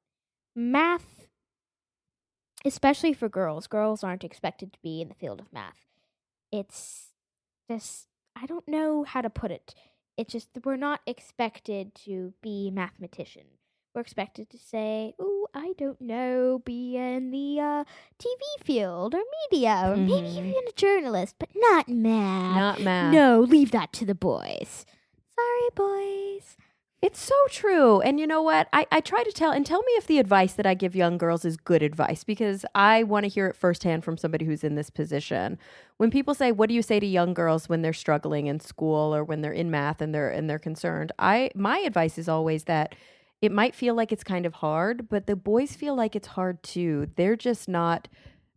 S2: math, especially for girls, girls aren't expected to be in the field of math. It's just, I don't know how to put it. It's just that we're not expected to be mathematician. We're expected to say, "Ooh, I don't know, be in the uh, T V field or media, or maybe
S1: Mhm.
S2: even a journalist, but not math.
S1: Not math.
S2: No, leave that to the boys. Sorry, boys."
S1: It's so true. And you know what? I, I try to tell, and tell me if the advice that I give young girls is good advice, because I want to hear it firsthand from somebody who's in this position. When people say, what do you say to young girls when they're struggling in school or when they're in math and they're and they're concerned? I my advice is always that it might feel like it's kind of hard, but the boys feel like it's hard too. They're just not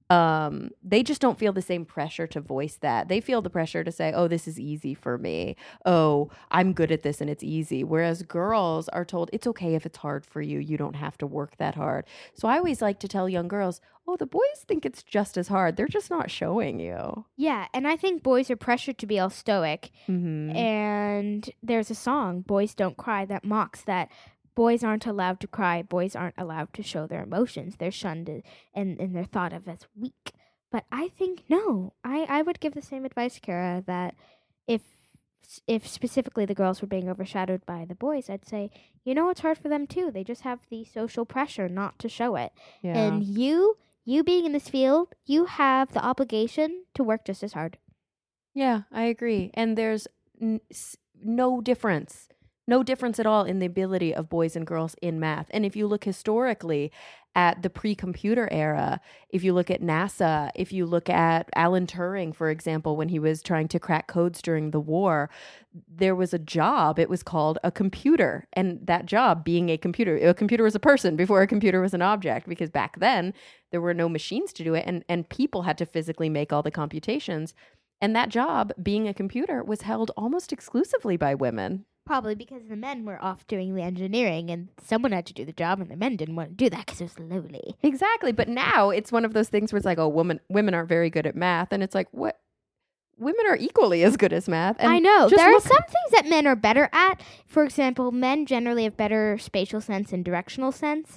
S1: um they just don't feel the same pressure to voice that. They feel the pressure to say, oh, this is easy for me. Oh, I'm good at this and it's easy. Whereas girls are told it's okay if it's hard for you. You don't have to work that hard. So I always like to tell young girls, oh, the boys think it's just as hard. They're just not showing you.
S2: Yeah, and I think boys are pressured to be all stoic.
S1: Mm-hmm.
S2: And there's a song, Boys Don't Cry, that mocks that boys aren't allowed to cry. Boys aren't allowed to show their emotions. They're shunned and, and they're thought of as weak. But I think, no, I, I would give the same advice, Kara, that if if specifically the girls were being overshadowed by the boys, I'd say, you know, it's hard for them too. They just have the social pressure not to show it.
S1: Yeah.
S2: And you, you being in this field, you have the obligation to work just as hard.
S1: Yeah, I agree. And there's n- s- no difference. No difference at all in the ability of boys and girls in math. And if you look historically at the pre-computer era, if you look at NASA, if you look at Alan Turing, for example, when he was trying to crack codes during the war, there was a job. It was called a computer. And that job being a computer, a computer was a person before a computer was an object, because back then there were no machines to do it. And, and people had to physically make all the computations. And that job, being a computer, was held almost exclusively by women.
S2: Probably because the men were off doing the engineering and someone had to do the job and the men didn't want to do that because it was lonely.
S1: Exactly. But now it's one of those things where it's like, oh, women women aren't very good at math. And it's like, what? Women are equally as good as math. And
S2: I know.
S1: just
S2: There
S1: look-
S2: are some things that men are better at. For example, men generally have better spatial sense and directional sense.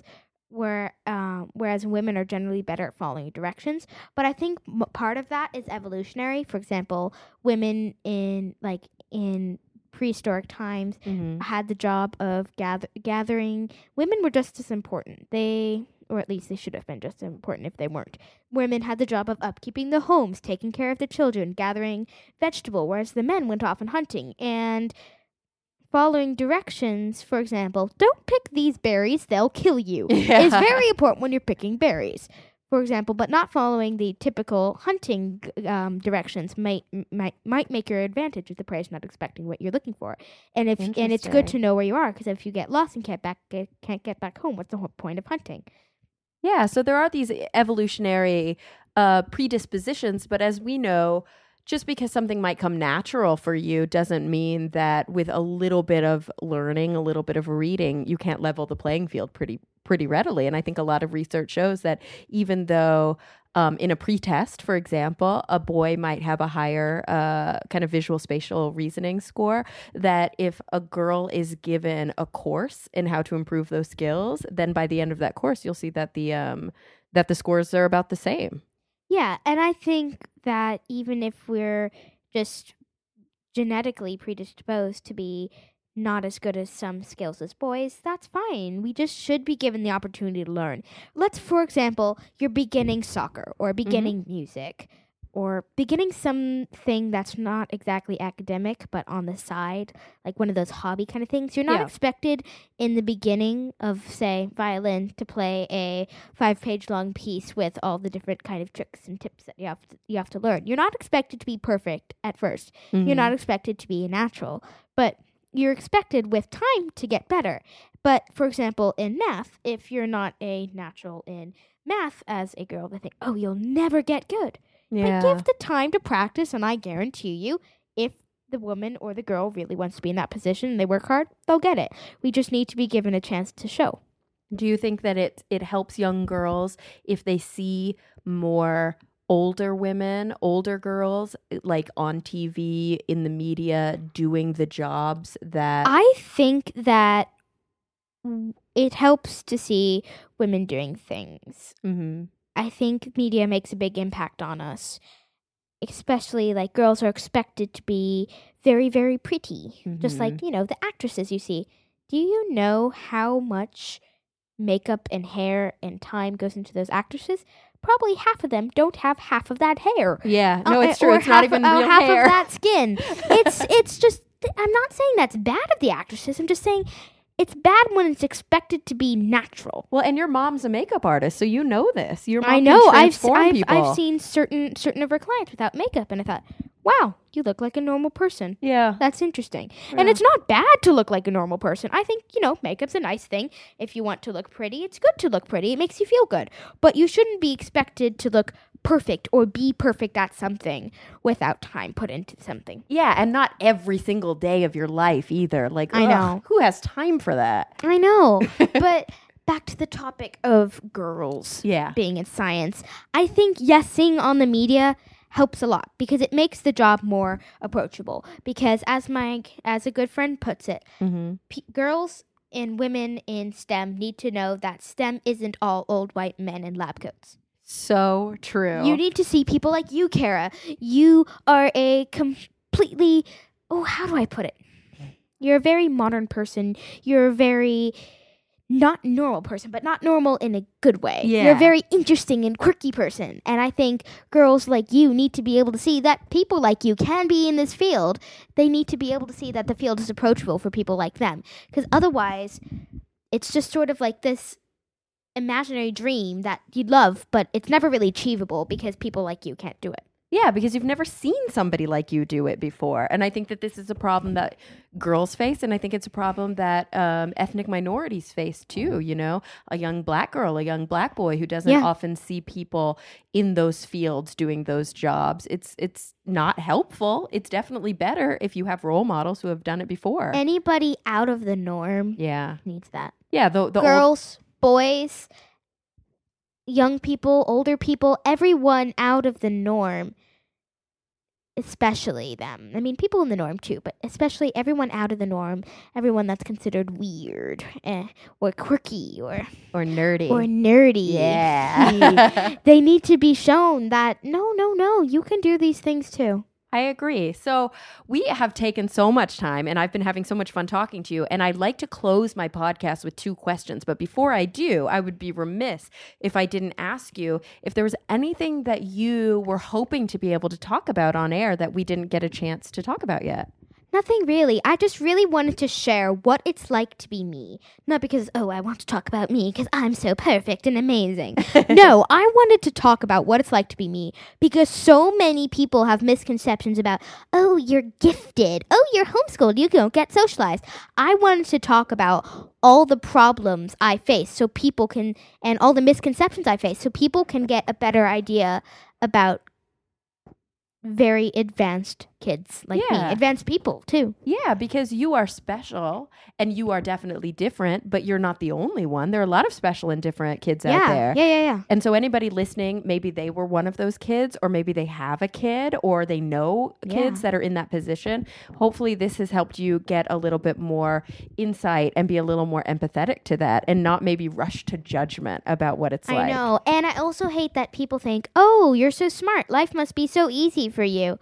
S2: where um, whereas women are generally better at following directions. But I think m- part of that is evolutionary. For example, women in like in prehistoric times
S1: Mm-hmm.
S2: had the job of gather- gathering. Women were just as important. They, or at least they should have been just as important if they weren't. Women had the job of upkeeping the homes, taking care of the children, gathering vegetable, whereas the men went off and hunting and following directions. For example, don't pick these berries, they'll kill you.
S1: Yeah.
S2: Is very important when you're picking berries. For example, but not following the typical hunting um, directions might might might make your advantage if the prey is not expecting what you're looking for. And if and it's good to
S1: Interesting.
S2: know where you are, because if you get lost and can't back get, can't get back home, what's the whole point of hunting?
S1: Yeah, so there are these evolutionary uh, predispositions, but as we know, just because something might come natural for you doesn't mean that with a little bit of learning, a little bit of reading, you can't level the playing field pretty pretty readily. And I think a lot of research shows that even though um, in a pretest, for example, a boy might have a higher uh, kind of visual spatial reasoning score, that if a girl is given a course in how to improve those skills, then by the end of that course, you'll see that the um, that the scores are about the same.
S2: Yeah, and I think that even if we're just genetically predisposed to be not as good as some skills as boys, that's fine. We just should be given the opportunity to learn. Let's, for example, you're beginning soccer or beginning mm-hmm. music or beginning something that's not exactly academic but on the side, like one of those hobby kind of things. You're not yeah. expected in the beginning of, say, violin to play a five-page long piece with all the different kind of tricks and tips that you have to, you have to learn. You're not expected to be perfect at first. Mm-hmm. You're not expected to be a natural, but you're expected with time to get better. But, for example, in math, if you're not a natural in math as a girl, they think, oh, you'll never get good.
S1: Yeah.
S2: But give the time to practice, and I guarantee you, if the woman or the girl really wants to be in that position and they work hard, they'll get it. We just need to be given a chance to show.
S1: Do you think that it it helps young girls if they see more older women, older girls, like on T V, in the media, doing the jobs that...
S2: I think that it helps to see women doing things.
S1: Mm-hmm.
S2: I think media makes a big impact on us, especially like girls are expected to be very, very pretty, mm-hmm. just like, you know, the actresses you see. Do you know how much makeup and hair and time goes into those actresses? Probably half of them don't have half of that hair.
S1: Yeah, no, it's
S2: uh,
S1: true. It's not even
S2: uh,
S1: real
S2: half
S1: hair.
S2: of that skin. It's it's just. I'm not saying that's bad of the actresses. I'm just saying it's bad when it's expected to be natural.
S1: Well, and your mom's a makeup artist, so you know this. Your mom
S2: I know.
S1: Can
S2: I've
S1: transform
S2: I've,
S1: people.
S2: I've seen certain certain of her clients without makeup, and I thought, wow, you look like a normal person.
S1: Yeah,
S2: that's interesting.
S1: Yeah.
S2: And it's not bad to look like a normal person. I think, you know, makeup's a nice thing. If you want to look pretty, it's good to look pretty. It makes you feel good. But you shouldn't be expected to look perfect or be perfect at something without time put into something.
S1: Yeah, and not every single day of your life either. Like,
S2: I
S1: ugh,
S2: know.
S1: Who has time for that?
S2: I know. But back to the topic of girls
S1: yeah.
S2: being in science. I think, yes, seeing on the media helps a lot because it makes the job more approachable. Because as my as a good friend puts it,
S1: mm-hmm.
S2: p- girls and women in STEM need to know that STEM isn't all old white men in lab coats.
S1: So true.
S2: You need to see people like you, Kara. You are a completely, oh, how do I put it? You're a very modern person. You're a very not normal person, but not normal in a good way.
S1: Yeah.
S2: You're a very interesting and quirky person. And I think girls like you need to be able to see that people like you can be in this field. They need to be able to see that the field is approachable for people like them. Because otherwise, it's just sort of like this imaginary dream that you'd love, but it's never really achievable because people like you can't do it.
S1: Yeah, because you've never seen somebody like you do it before. And I think that this is a problem that girls face, and I think it's a problem that um, ethnic minorities face too, you know? A young black girl, a young black boy who doesn't
S2: Yeah.
S1: often see people in those fields doing those jobs. It's it's not helpful. It's definitely better if you have role models who have done it before.
S2: Anybody out of the norm
S1: yeah.
S2: needs that.
S1: Yeah, the, the
S2: Girls, old- boys, young people, older people, everyone out of the norm especially them. I mean, people in the norm too, but especially everyone out of the norm, everyone that's considered weird eh, or quirky or
S1: Or nerdy.
S2: or nerdy.
S1: Yeah.
S2: They need to be shown that no, no, no, you can do these things too.
S1: I agree. So we have taken so much time and I've been having so much fun talking to you. And I'd like to close my podcast with two questions. But before I do, I would be remiss if I didn't ask you if there was anything that you were hoping to be able to talk about on air that we didn't get a chance to talk about yet.
S2: Nothing really. I just really wanted to share what it's like to be me. Not because, oh, I want to talk about me because I'm so perfect and amazing. No, I wanted to talk about what it's like to be me because so many people have misconceptions about, oh, you're gifted. Oh, you're homeschooled. You don't get socialized. I wanted to talk about all the problems I face so people can, and all the misconceptions I face so people can get a better idea about very advanced kids like
S1: Yeah.
S2: me. Advanced people, too.
S1: Yeah, because you are special and you are definitely different, but you're not the only one. There are a lot of special and different kids
S2: yeah.
S1: out there.
S2: Yeah, yeah, yeah.
S1: And so anybody listening, maybe they were one of those kids, or maybe they have a kid, or they know kids
S2: Yeah.
S1: that are in that position. Hopefully this has helped you get a little bit more insight and be a little more empathetic to that and not maybe rush to judgment about what it's
S2: I
S1: like.
S2: know. And I also hate that people think, oh, you're so smart. Life must be so easy for you.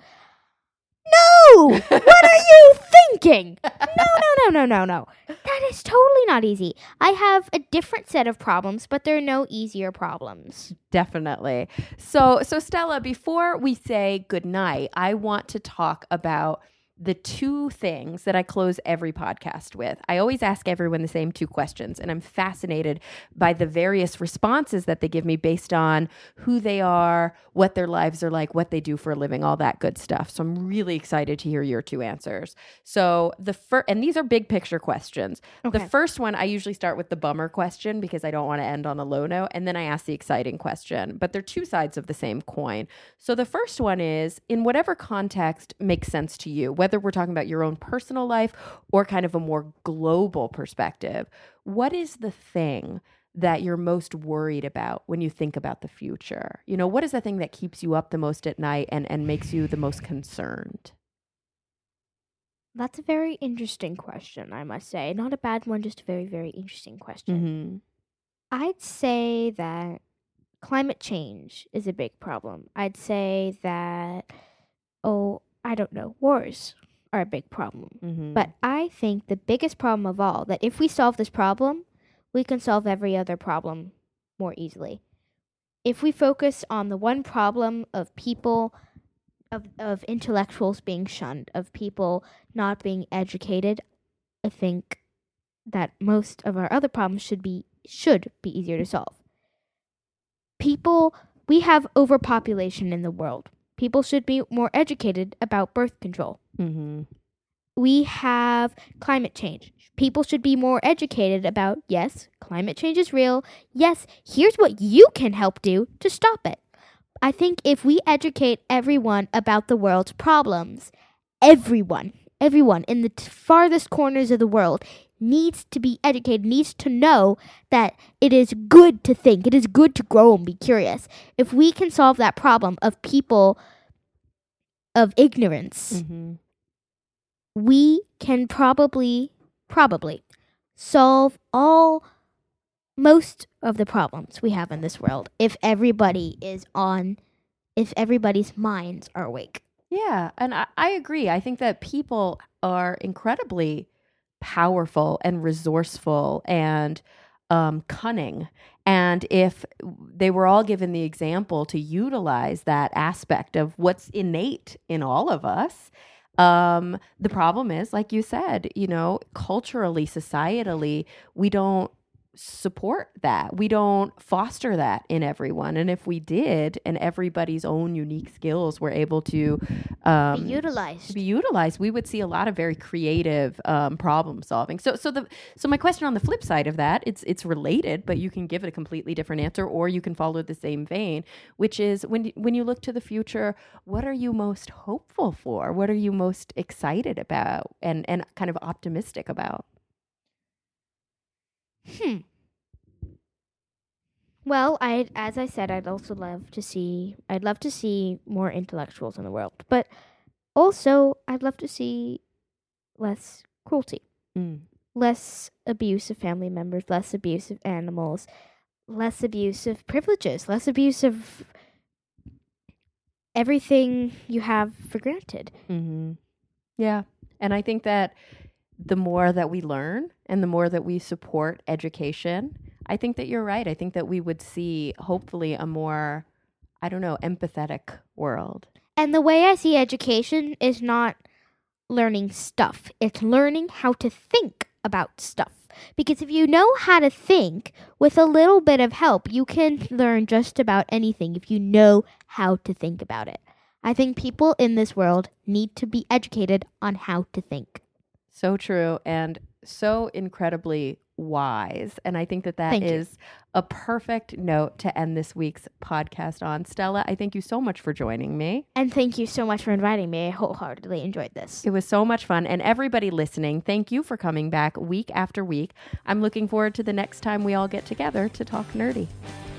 S2: No! What are you thinking? No, no, no, no, no, no. That is totally not easy. I have a different set of problems, but there are no easier problems.
S1: Definitely. So, so Stella, before we say goodnight, I want to talk about the two things that I close every podcast with. I always ask everyone the same two questions, and I'm fascinated by the various responses that they give me based on who they are, what their lives are like, what they do for a living, all that good stuff. So I'm really excited to hear your two answers. So the first, and these are big picture questions.
S2: Okay.
S1: The first one, I usually start with the bummer question because I don't want to end on a low note, and then I ask the exciting question, but they're two sides of the same coin. So the first one is, in whatever context makes sense to you, whether we're talking about your own personal life or kind of a more global perspective, what is the thing that you're most worried about when you think about the future? You know, what is the thing that keeps you up the most at night and, and makes you the most concerned?
S2: That's a very interesting question, I must say. Not a bad one, just a very, very interesting question.
S1: Mm-hmm.
S2: I'd say that climate change is a big problem. I'd say that, oh, I don't know, wars are a big problem.
S1: Mm-hmm.
S2: But I think the biggest problem of all, that if we solve this problem, we can solve every other problem more easily. If we focus on the one problem of people, of, of intellectuals being shunned, of people not being educated, I think that most of our other problems should be should be easier to solve. People, we have overpopulation in the world. People should be more educated about birth control.
S1: Mm-hmm.
S2: We have climate change. People should be more educated about, yes, climate change is real. Yes, here's what you can help do to stop it. I think if we educate everyone about the world's problems, everyone, everyone in the t- farthest corners of the world needs to be educated, needs to know that it is good to think, it is good to grow and be curious. If we can solve that problem of people of ignorance,
S1: Mm-hmm.
S2: we can probably, probably solve all, most of the problems we have in this world if everybody is on, if everybody's minds are awake.
S1: Yeah, and I, I agree. I think that people are incredibly powerful and resourceful and um, cunning. And if they were all given the example to utilize that aspect of what's innate in all of us, um, the problem is, like you said, you know, culturally, societally, we don't support that. We don't foster that in everyone. And if we did, and everybody's own unique skills were able to um,
S2: Be utilized.
S1: be utilized, we would see a lot of very creative um, problem solving. So, so the so my question on the flip side of that, it's it's related, but you can give it a completely different answer, or you can follow the same vein, which is when when you look to the future, what are you most hopeful for? What are you most excited about, and and kind of optimistic about?
S2: Hmm. Well, I as I said, I'd also love to see I'd love to see more intellectuals in the world. But also, I'd love to see less cruelty,
S1: Mm.
S2: less abuse of family members, less abuse of animals, less abuse of privileges, less abuse of everything you have for granted.
S1: Mm-hmm. Yeah. And I think that the more that we learn and the more that we support education, I think that you're right. I think that we would see hopefully a more, I don't know, empathetic world.
S2: And the way I see education is not learning stuff. It's learning how to think about stuff. Because if you know how to think, with a little bit of help, you can learn just about anything if you know how to think about it. I think people in this world need to be educated on how to think.
S1: So true and so incredibly wise. And I think that that
S2: Thank you.
S1: is a perfect note to end this week's podcast on. Stella, I thank you so much for joining me.
S2: And thank you so much for inviting me. I wholeheartedly enjoyed this.
S1: It was so much fun. And everybody listening, thank you for coming back week after week. I'm looking forward to the next time we all get together to talk nerdy.